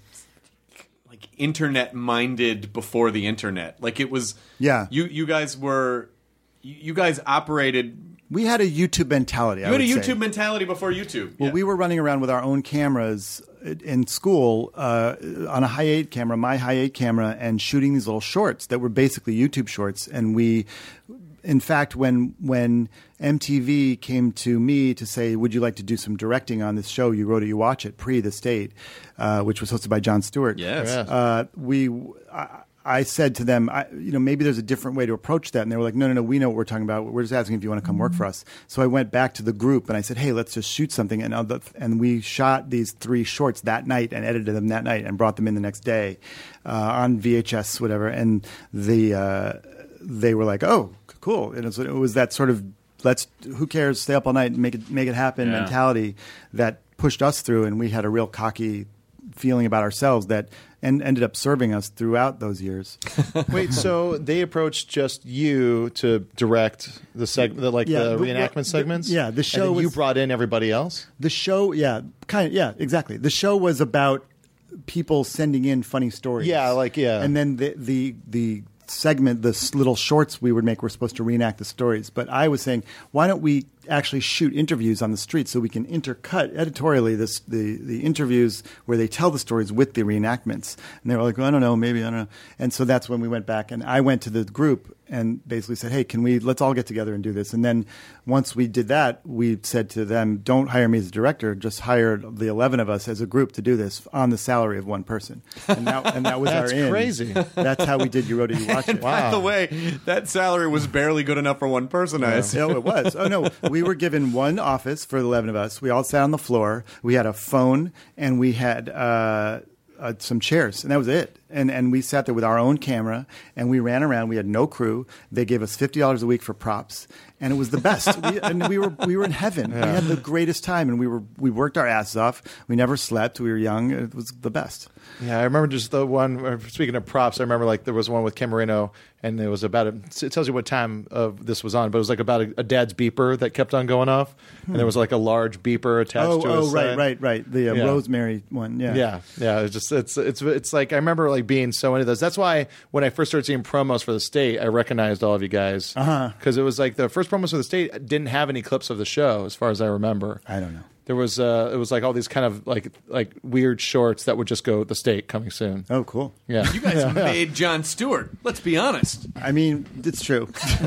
like internet minded before the internet. Like it was. Yeah. You you guys were. You you guys operated. We had a YouTube mentality. You I had a would YouTube say. mentality before YouTube. Well, Yeah. we were running around with our own cameras in school uh, on a high eight camera, my high eight camera, and shooting these little shorts that were basically YouTube shorts. And we, in fact, when when M T V came to me to say, "Would you like to do some directing on this show? You wrote it, you watch it." Pre The State, uh, which was hosted by Jon Stewart. Yes. Yes. Uh, we. I, I said to them, I, you know, maybe there's a different way to approach that. And they were like, no, no, no, we know what we're talking about. We're just asking if you want to come work for us. So I went back to the group and I said, hey, let's just shoot something. And, uh, the, and we shot these three shorts that night and edited them that night and brought them in the next day uh, on V H S, whatever. And the uh, they were like, oh, cool. And it was, it was that sort of, let's, who cares, stay up all night and make it, make it happen Yeah. mentality that pushed us through. And we had a real cocky feeling about ourselves that and ended up serving us throughout those years. Wait, so they approached just you to direct the seg- the, like Yeah, the the- reenactment the- segments? yeah, the show And then you was- brought in everybody else? The show, yeah, kind of, yeah, exactly. The show was about people sending in funny stories. Yeah, like, yeah. And then the the the segment, the s- little shorts we would make were supposed to reenact the stories. But I was saying, why don't we actually shoot interviews on the street so we can intercut editorially this the the interviews where they tell the stories with the reenactments? And they were like, well, I don't know, maybe I don't know. And so that's when we went back, and I went to the group and basically said, hey, can we let's all get together and do this. And then once we did that, we said to them, don't hire me as a director, just hire the eleven of us as a group to do this on the salary of one person. And that, and that was That's our in. crazy. That's how we did You Wrote It, You Watch It. By the way, that salary was barely good enough for one person. I assume. No, it was. Oh, no. We were given one office for the eleven of us. We all sat on the floor. We had a phone, and we had uh, uh, some chairs, and that was it. And and we sat there with our own camera, and we ran around. We had no crew. They gave us fifty dollars a week for props, and it was the best. we, and we were we were in heaven. We had the greatest time, and we were we worked our asses off. We never slept. We were young. It was the best. Yeah, I remember just the one. uh, Speaking of props, I remember like there was one with Kim Marino, and it was about a, it tells you what time of this was on, but it was like about a, a dad's beeper that kept on going off, and there was like a large beeper attached Oh, to oh, his right, side. right, right. The uh, Yeah. Rosemary one. Yeah, Yeah, yeah. It's just it's it's it's like I remember like being so into those. That's why when I first started seeing promos for the state, I recognized all of you guys because it was like the first promos for the state didn't have any clips of the show, as far as I remember. I don't know. There was uh, it was like all these kind of like like weird shorts that would just go the state coming soon. Oh, cool. Yeah, You guys made Jon Stewart. Let's be honest. I mean, it's true.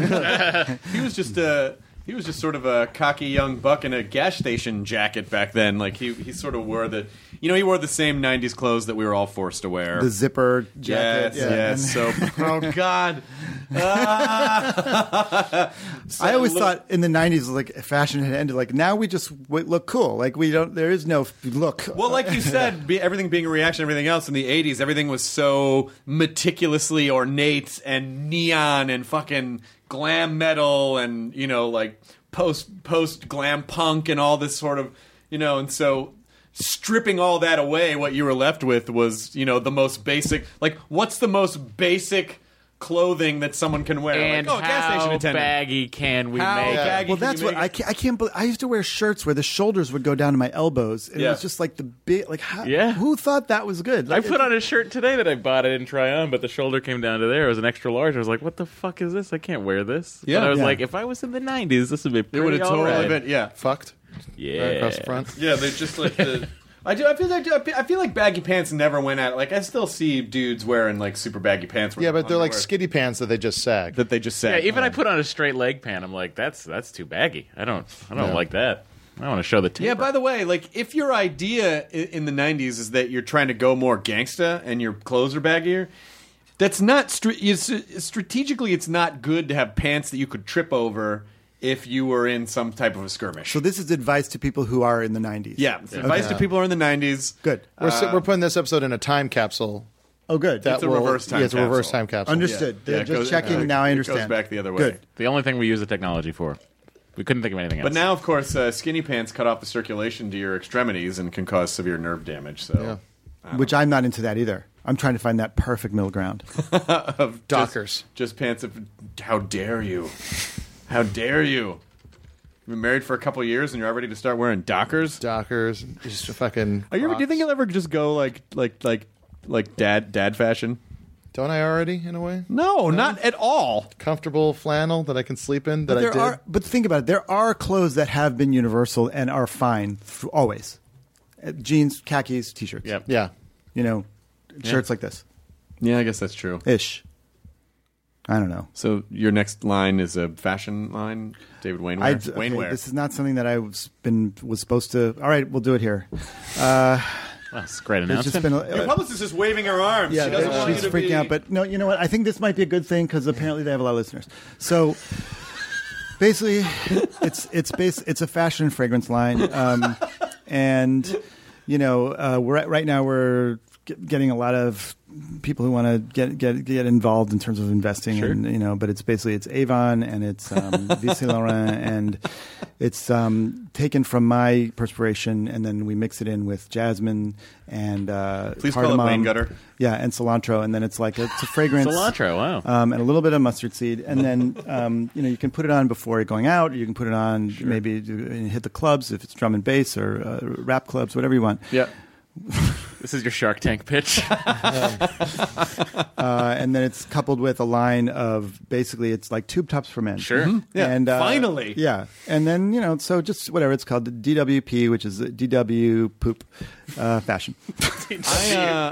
He was just a he was just sort of a cocky young buck in a gas station jacket back then. Like he he sort of wore the you know he wore the same nineties clothes that we were all forced to wear. The zipper jacket. Yes, yeah. yes. So, oh God. Ah. So I always look- thought in the nineties, like fashion had ended. Like now we just w- look cool. Like we don't. There is no f- look. Well, like you said, be, everything being a reaction, everything else in the eighties, everything was so meticulously ornate and neon and fucking glam metal and you know like post post glam punk and all this sort of you know and so stripping all that away, what you were left with was, you know, the most basic. Like, what's the most basic clothing that someone can wear? And like, oh, a gas station how attendant. baggy can we How make baggy it? Well, that's what I can't, I can't. believe I used to wear shirts where the shoulders would go down to my elbows, and Yeah. it was just like the big. Like, how, Yeah. who thought that was good? I Like, put on a shirt today that I bought. I didn't try on, but the shoulder came down to there. It was an extra large. I was like, "What the fuck is this? I can't wear this." Yeah. but I was Yeah. like, if I was in the nineties, this would be It pretty would have all totally right. been, yeah. Fucked. Yeah, Right across the front. Yeah, they're just like the. I do. I feel like I feel like baggy pants never went out. Like I still see dudes wearing like super baggy pants. Yeah, but they're like underwear skinny pants that they just sag. that they just Yeah, say. even I put on a straight leg pant. I'm like, that's that's too baggy. I don't I don't Yeah. like that. I want to show the taper. Yeah, by the way, like if your idea i- in the nineties is that you're trying to go more gangsta and your clothes are baggier, that's not stra- it's, strategically. It's not good to have pants that you could trip over if you were in some type of a skirmish. So this is advice to people who are in the nineties. yeah, advice to people who are in the nineties. Good. We're, si- we're putting this episode in a time capsule. Oh, good. That It's a will- reverse time Yeah, it's a reverse capsule. time capsule. Understood. Yeah, They're it just goes- checking. uh, now I it understand. goes back the other way. Good. the only thing we use the technology for. We couldn't think of anything else. But now, of course, uh, skinny pants cut off the circulation to your extremities and can cause severe nerve damage. So, Which I'm not into that either. I'm trying to find that perfect middle ground. of Dockers. just, just pants. Of, how dare you? How dare you? You've been married for a couple of years and you're already to start wearing Dockers. Dockers, just fucking. Are you ever? Do you think Crocs. you'll ever just go like like like like dad dad fashion? Don't I already, in a way? No, not at all. Comfortable flannel that I can sleep in. That But I there did. are. But think about it. There are clothes that have been universal and are fine f- always. Uh, jeans, khakis, t-shirts. Yep. Yeah. You know, shirts like this Yeah, I guess that's true. ish. I don't know. So your next line is a fashion line, David Wainwear. I, okay, Wainwear. this is not something that I was been was supposed to. All right, we'll do it here. Well, it's a great There's just announcement. been. Your A, publicist is waving her arms. yeah, she doesn't uh, want she's you to freaking be... out. But no, you know what? I think this might be a good thing because apparently they have a lot of listeners. So basically, it's it's base it's a fashion and fragrance line, um, and you know, uh, we're at, right now we're get, getting a lot of people who want to get get get involved in terms of investing, Sure. and you know, but it's basically it's Avon and it's um, V. Saint Laurent, and it's um, taken from my perspiration, and then we mix it in with jasmine and uh, Please call it cardamom. Wayne Gutter. Yeah, and cilantro, and then it's like it's a fragrance. Cilantro, wow. Um, and a little bit of mustard seed, and then um, you know you can put it on before you're going out, or you can put it on maybe to hit the clubs if it's drum and bass or uh, rap clubs, whatever you want. Yeah. This is your Shark Tank pitch. Uh, and then it's coupled with a line of basically it's like tube tops for men. Sure. Mm-hmm. Yeah, And uh, finally. yeah, and then you know so just whatever it's called, the D W P, which is D W poop uh, fashion. I, uh,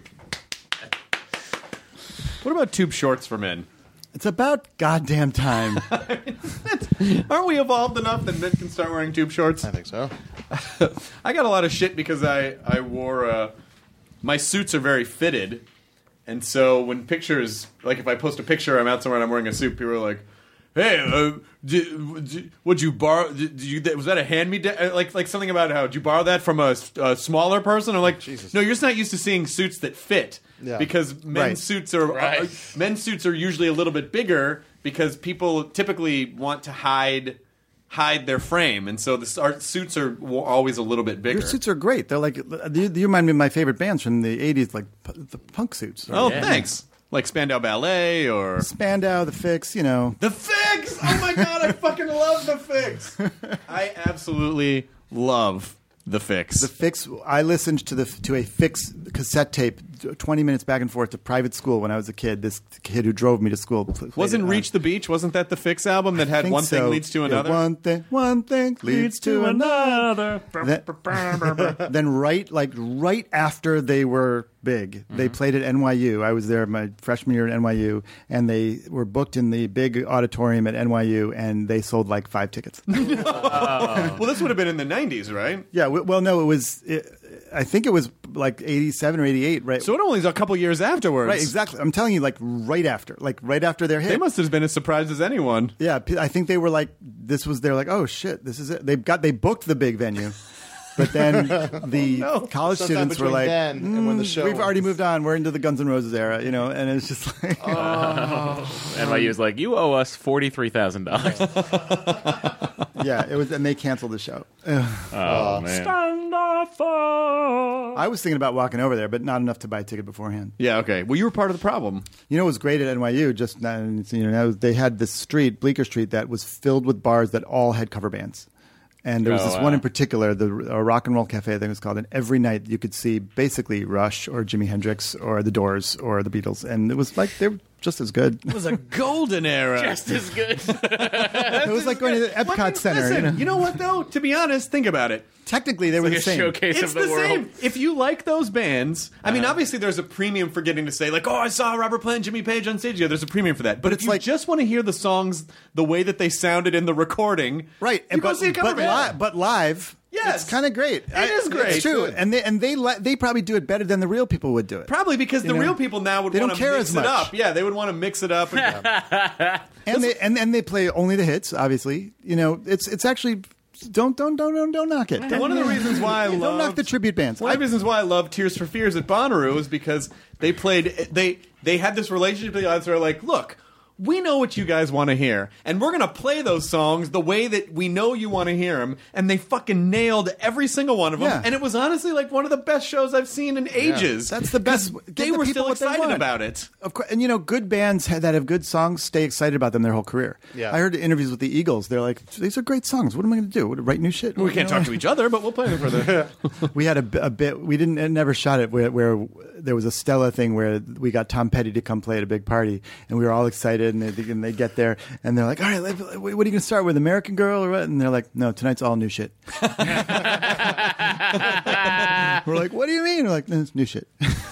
what about tube shorts for men? It's about goddamn time. Aren't we evolved enough that men can start wearing tube shorts? I think so. I got a lot of shit because I I wore uh, my suits are very fitted, and so when pictures like if I post a picture I'm out somewhere and I'm wearing a suit, people are like, "Hey, uh, did, did, would you borrow? Did, did you was that a hand me down? Like like something about how did you borrow that from a, a smaller person?" I'm like, Jesus. "No, you're just not used to seeing suits that fit." Yeah. Because men's Right. suits are Right. uh, men's suits are usually a little bit bigger because people typically want to hide hide their frame, and so the our suits are w- always a little bit bigger. Your suits are great. They're like you, you remind me of my favorite bands from the eighties, like p- the punk suits. Oh, Yeah. thanks. Like Spandau Ballet or Spandau, the Fix, you know. The Fix. Oh my god, I fucking love The Fix. I absolutely love The Fix. The Fix. I listened to the to a Fix cassette tape, twenty minutes back and forth to private school when I was a kid. This kid who drove me to school pl- played Wasn't it on. Reach the Beach? Wasn't that the Fix album that I had think one thing so. leads to Yeah, another? one thing, one thing leads to another. Then, then right, like right after they were big, they played at N Y U. I was there my freshman year at N Y U, and they were booked in the big auditorium at N Y U, and they sold like five tickets. Well, this would have been in the nineties, right? Yeah, w- well, no, it was. It, I think it was like eighty-seven or eighty-eight, right? So it only was a couple years afterwards. Right, exactly. I'm telling you, like right after, like right after their hit. They must have been as surprised as anyone. Yeah, p- I think they were like, this was. They're like, oh shit, this is it. They got they booked the big venue, but then the college Sometime students were between like, then and when the "Mm, show we've already was." moved on. We're into the Guns N' Roses era, you know." And it's just like, N Y U is like, you owe us forty-three thousand dollars. Yeah, it was, and they canceled the show. Oh, man. Stand up for... I was thinking about walking over there, but not enough to buy a ticket beforehand. Yeah, okay. Well, you were part of the problem. You know what was great at N Y U? Just you know, they had this street, Bleecker Street, that was filled with bars that all had cover bands. And there was Oh, this wow. one in particular, the uh, Rock and Roll Cafe, I think it was called. And every night you could see basically Rush or Jimi Hendrix or the Doors or the Beatles, and it was like they were just as good. It was a golden era. Just as good. It was like going to the Epcot What- Center. Listen, you know? you know what, though? To be honest, think about it. Technically, they were Like the a same. showcase It's of the, the world. same. If you like those bands, I mean, obviously there's a premium for getting to say, like, oh, I saw Robert Plant and Jimmy Page on stage. Yeah, there's a premium for that. But, But if it's you like- just want to hear the songs the way that they sounded in the recording, Right, you and go but, see a cover but, band. li- but live, Yes. it's kind of great. It is great. It's true, Good. and they and they li- they probably do it better than the real people would do it. Probably because You the know, real people now would they want don't to care mix as it much. up. Yeah, they would want to mix it up. And, And they and, and they play only the hits. Obviously, you know, it's it's actually don't don't don't don't, don't knock it. one of the reasons why I don't love knock the tribute bands. One of the reasons why I love Tears for Fears at Bonnaroo is because they played they they had this relationship with the audience where they're like, look, we know what you guys want to hear, and we're gonna play those songs the way that we know you want to hear them, and they fucking nailed every single one of them. Yeah. And it was honestly like one of the best shows I've seen in ages. That's the best. 'Cause Give They the were people still what they excited want. about it. Of course, and you know, good bands ha- that have good songs stay excited about them their whole career. Yeah. I heard interviews with the Eagles. They're like, "These are great songs. What am I going to do? Write new shit?" We can't talk to each other, but we'll play them for the. We had a, b- a bit. We didn't it never shot it where, where there was a Stella thing where we got Tom Petty to come play at a big party, and we were all excited. And they, and they get there, and they're like, "All right, let- what are you going to start with? American Girl or what?" And they're like, "No, tonight's all new shit." We're like, "What do you mean?" We're like, "No, it's new shit."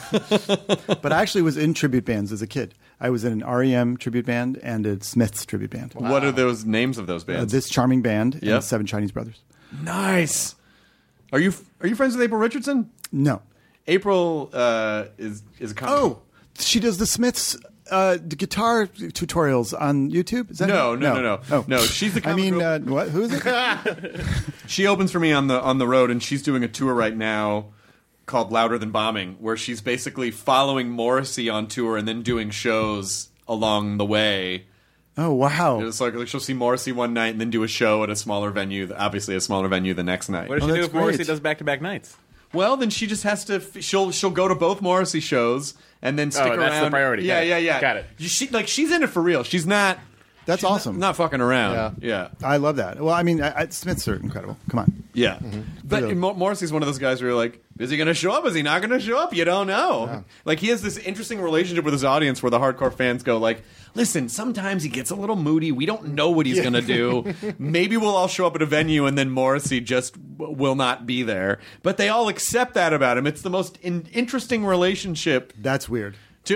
But I actually was in tribute bands as a kid. I was in an R E M tribute band and a Smiths tribute band. What are those names of those Uh, bands? this charming band Yep. and Seven Chinese Brothers. Nice. Are you are you friends with April Richardson? No. April uh, is is a comic. Oh, she does the Smiths uh, the guitar tutorials on YouTube. Is that No, her? no, no, no. Oh. No, she's the I comic mean, book- uh, what? Who is it? She opens for me on the on the road, and she's doing a tour right now called Louder Than Bombing, where she's basically following Morrissey on tour and then doing shows along the way. Oh wow! It's like, like she'll see Morrissey one night and then do a show at a smaller venue, obviously a smaller venue the next night. What does Oh, she do that's if Morrissey great. does back-to-back nights? Well, then she just has to. f- She'll she'll go to both Morrissey shows and then stick Oh, around. that's the priority. Yeah, Got it. yeah, yeah. Got it. She like she's in it for real. She's not. That's she's not- awesome. Not, fucking around. Yeah, I love that. Well, I mean, I, I, Smiths are incredible. Come on. yeah. But Really. Mo- Morrissey's one of those guys where you're like, is he going to show up? Is he not going to show up? You don't know. Like he has this interesting relationship with his audience where the hardcore fans go like, listen, sometimes he gets a little moody. We don't know what he's going to do. Maybe we'll all show up at a venue and then Morrissey just w- will not be there. But they all accept that about him. It's the most in- interesting relationship. That's weird. To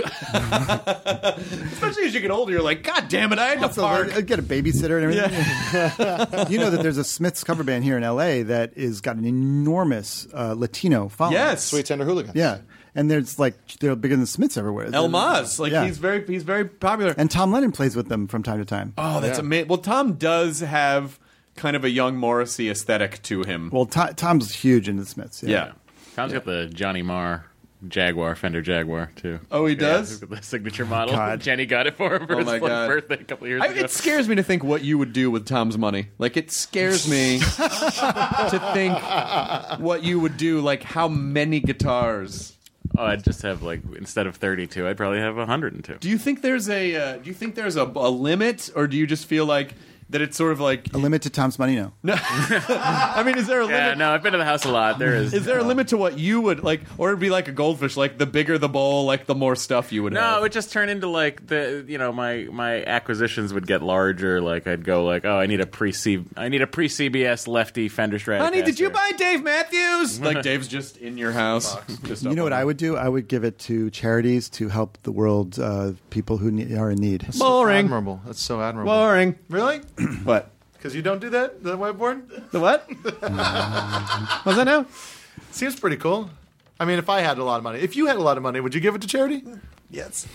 Especially as you get older, you're like, God damn it, I had to Also, park. uh, get a babysitter and everything. You know that there's a Smiths cover band here in L A that is got an enormous uh, Latino following. Yes. Sweet Tender Hooligans. Yeah, and there's like they're bigger than the Smiths everywhere. El Maz, like Yeah. he's very he's very popular. And Tom Lennon plays with them from time to time. Oh, that's amazing. Well, Tom does have kind of a young Morrissey aesthetic to him. Well, To- Tom's huge into the Smiths. Yeah. yeah. Tom's got the Johnny Marr Jaguar, Fender Jaguar, too. Oh, he Yeah, does? he's got the signature model. God. Jenny got it for him for Oh his my one God. birthday a couple of years I, ago. it scares me to think what you would do with Tom's money. Like, it scares me to think what you would do. Like, how many guitars? Oh, I'd just have, like, instead of thirty-two, I'd probably have one hundred two. Do you think there's a? Uh, do you think there's a, a limit, or do you just feel like that it's sort of like? A limit to Tom's money, no. I mean, is there a Yeah, limit? no, I've been to the house a lot. There is. Is there a limit to what you would like, or it'd be like a goldfish? Like the bigger the bowl, like the more stuff you would No, have. it would just turn into like the you know my my acquisitions would get larger. Like I'd go like, oh, I need a pre C I need a pre C B S lefty Fender Stratocaster. Honey, did you buy Dave Matthews? Like Dave's just in your house. Just You know what I would do? I would give it to charities to help the world, uh, people who ne- are in need. Boring. Admirable. That's so admirable. Boring. Really? What? Because you don't do that? The whiteboard? The what? What's that now? Seems pretty cool. I mean, if I had a lot of money. If you had a lot of money, would you give it to charity? Yes.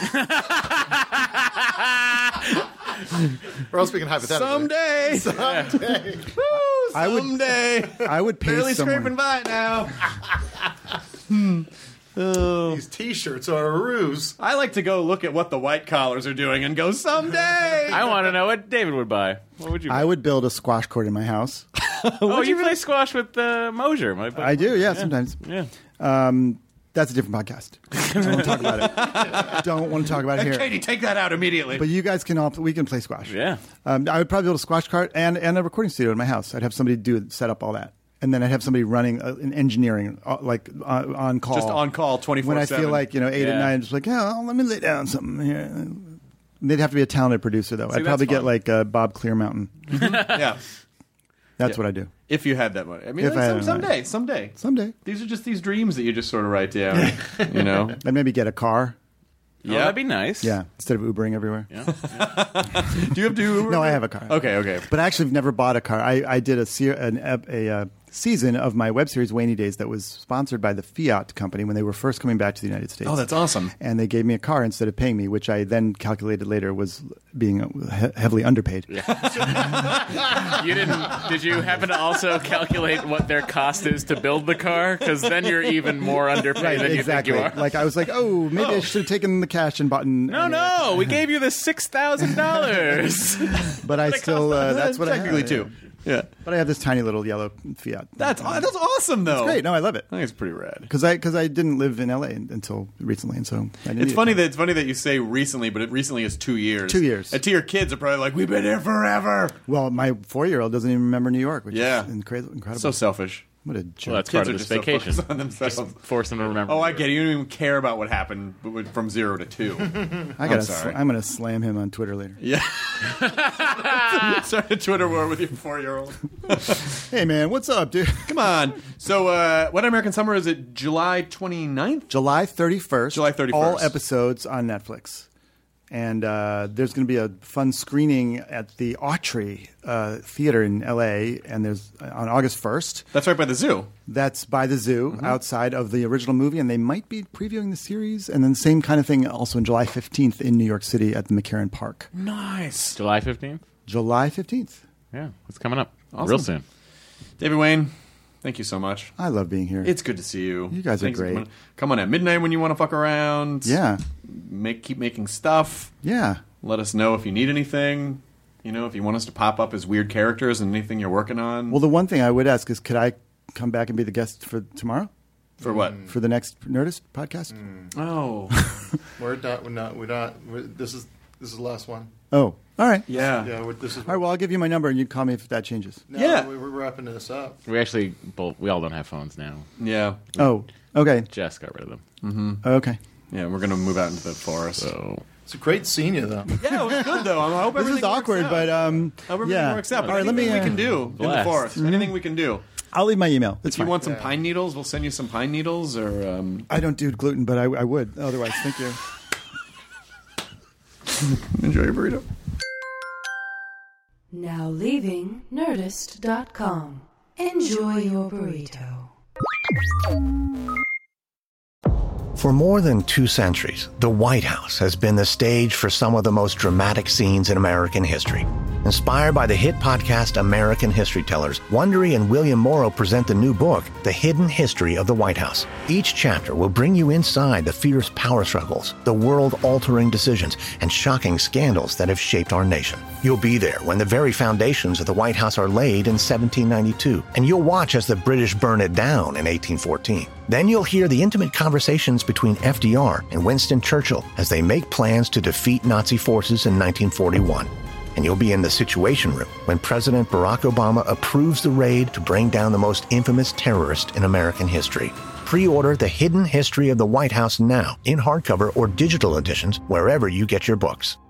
We're all speaking hypothetically. Someday. Someday. Woo, I would- someday. I would pay Barely someone. scraping by now. hmm. These T-shirts are a ruse. I like to go look at what the white collars are doing and go, someday. I want to know what David would buy. What would you buy? I would build a squash court in my house. Oh, you play squash with uh, Mosier. My buddy. I do, yeah, sometimes. Yeah. Um, that's a different podcast. Don't want to talk about it. Don't want to talk about it here. Katie, take that out immediately. But you guys can all we can play squash. Yeah. Um, I would probably build a squash cart and, and a recording studio in my house. I'd have somebody do set up all that. And then I'd have somebody running uh, in engineering, uh, like uh, on call. Just on call, twenty-four seven. seven. When I feel like, you know, eight Yeah. at night, I'm just like, oh, let me lay down something here. They'd have to be a talented producer, though. See, I'd probably that's get fun. like uh, Bob Clearmountain. Yeah. That's Yeah. what I do. If you had that money. I mean, If like, I some, had someday, money. someday. Someday. These are just these dreams that you just sort of write down, you know? I'd maybe get a car. Oh, that'd be nice. Yeah, instead of Ubering everywhere. Yeah. Do you have to Uber? No, I have a car. Okay, okay. But I actually have never bought a car. I, I did a, ser- an, a, a uh, season of my web series, Wainy Days, that was sponsored by the Fiat company when they were first coming back to the United States. Oh, that's awesome. And they gave me a car instead of paying me, which I then calculated later was being he- heavily underpaid. You didn't? Did you happen to also calculate what their cost is to build the car? Because then you're even more underpaid Right, than exactly. you think you are. Like I was like, oh, maybe I should have taken the cash and bought an. No, an- no, we gave you the six thousand dollars. But I still, uh, that's what Technically, I have. too. Yeah. But I have this tiny little yellow Fiat. That's that's awesome, though. It's great. No, I love it. I think it's pretty rad. Because I because I didn't live in L A until recently, and so I didn't It's need a funny car. that it's funny that you say recently, but it recently is two years. Two years. And to your kids, are probably like, "We've been here forever." Well, my four-year-old doesn't even remember New York, which Yeah. is incredible. incredible. So selfish. What a joke. Well, that's Kids part are of this just so vacation. focused on themselves. Just force them to remember. Oh, I get it. You don't even care about what happened but from zero to two. I gotta. I'm Sl- sorry. I'm gonna slam him on Twitter later. Yeah. Start a Twitter war with your four-year-old. Hey man, what's up, dude? Come on. So, uh, What American Summer is it July twenty-ninth? July thirty-first. July thirty-first. All episodes on Netflix. And uh, there's going to be a fun screening at the Autry uh, Theater in L A. And there's on August first. That's right by the zoo. That's by the zoo, Mm-hmm. outside of the original movie, and they might be previewing the series. And then same kind of thing also on July fifteenth in New York City at the McCarran Park. Nice. July fifteenth? July fifteenth. Yeah, it's coming up Awesome. real soon. David Wayne, thank you so much. I love being here. It's good to see you. You guys are Thanks for great. coming. Come on at midnight when you want to fuck around. Yeah. Make keep making stuff. Yeah. Let us know if you need anything. You know, if you want us to pop up as weird characters and anything you're working on. Well, the one thing I would ask is, could I come back and be the guest for tomorrow? For what? For the next Nerdist podcast? Oh. We're not. We're not. We're not. We're, this is. This is the last one. Oh, all right. Yeah. Yeah. We're, this is. All right, well, I'll give you my number, and you can call me if that changes. No, Yeah. we- We're wrapping this up. We actually, both, we all don't have phones now. Yeah. Oh, okay. Jess got rid of them. Okay. Yeah, we're going to move out into the forest. So It's a great seeing you, though. Yeah, it was good, though. I hope This everything is awkward, works but out. um, I hope everything yeah. works out. But All right, let me. anything we uh, can do in the Blast. forest. Anything we can do. I'll leave my email. That's If you fine. want some pine needles, we'll send you some pine needles. Or um, I don't do gluten, but I, I would otherwise. Thank you. enjoy your burrito. Now leaving Nerdist dot com. Enjoy your burrito. For more than two centuries, the White House has been the stage for some of the most dramatic scenes in American history. Inspired by the hit podcast American History Tellers, Wondery and William Morrow present the new book, The Hidden History of the White House. Each chapter will bring you inside the fierce power struggles, the world-altering decisions, and shocking scandals that have shaped our nation. You'll be there when the very foundations of the White House are laid in seventeen ninety-two, and you'll watch as the British burn it down in eighteen fourteen. Then you'll hear the intimate conversations between F D R and Winston Churchill as they make plans to defeat Nazi forces in nineteen forty-one. And you'll be in the Situation Room when President Barack Obama approves the raid to bring down the most infamous terrorist in American history. Pre-order The Hidden History of the White House now in hardcover or digital editions wherever you get your books.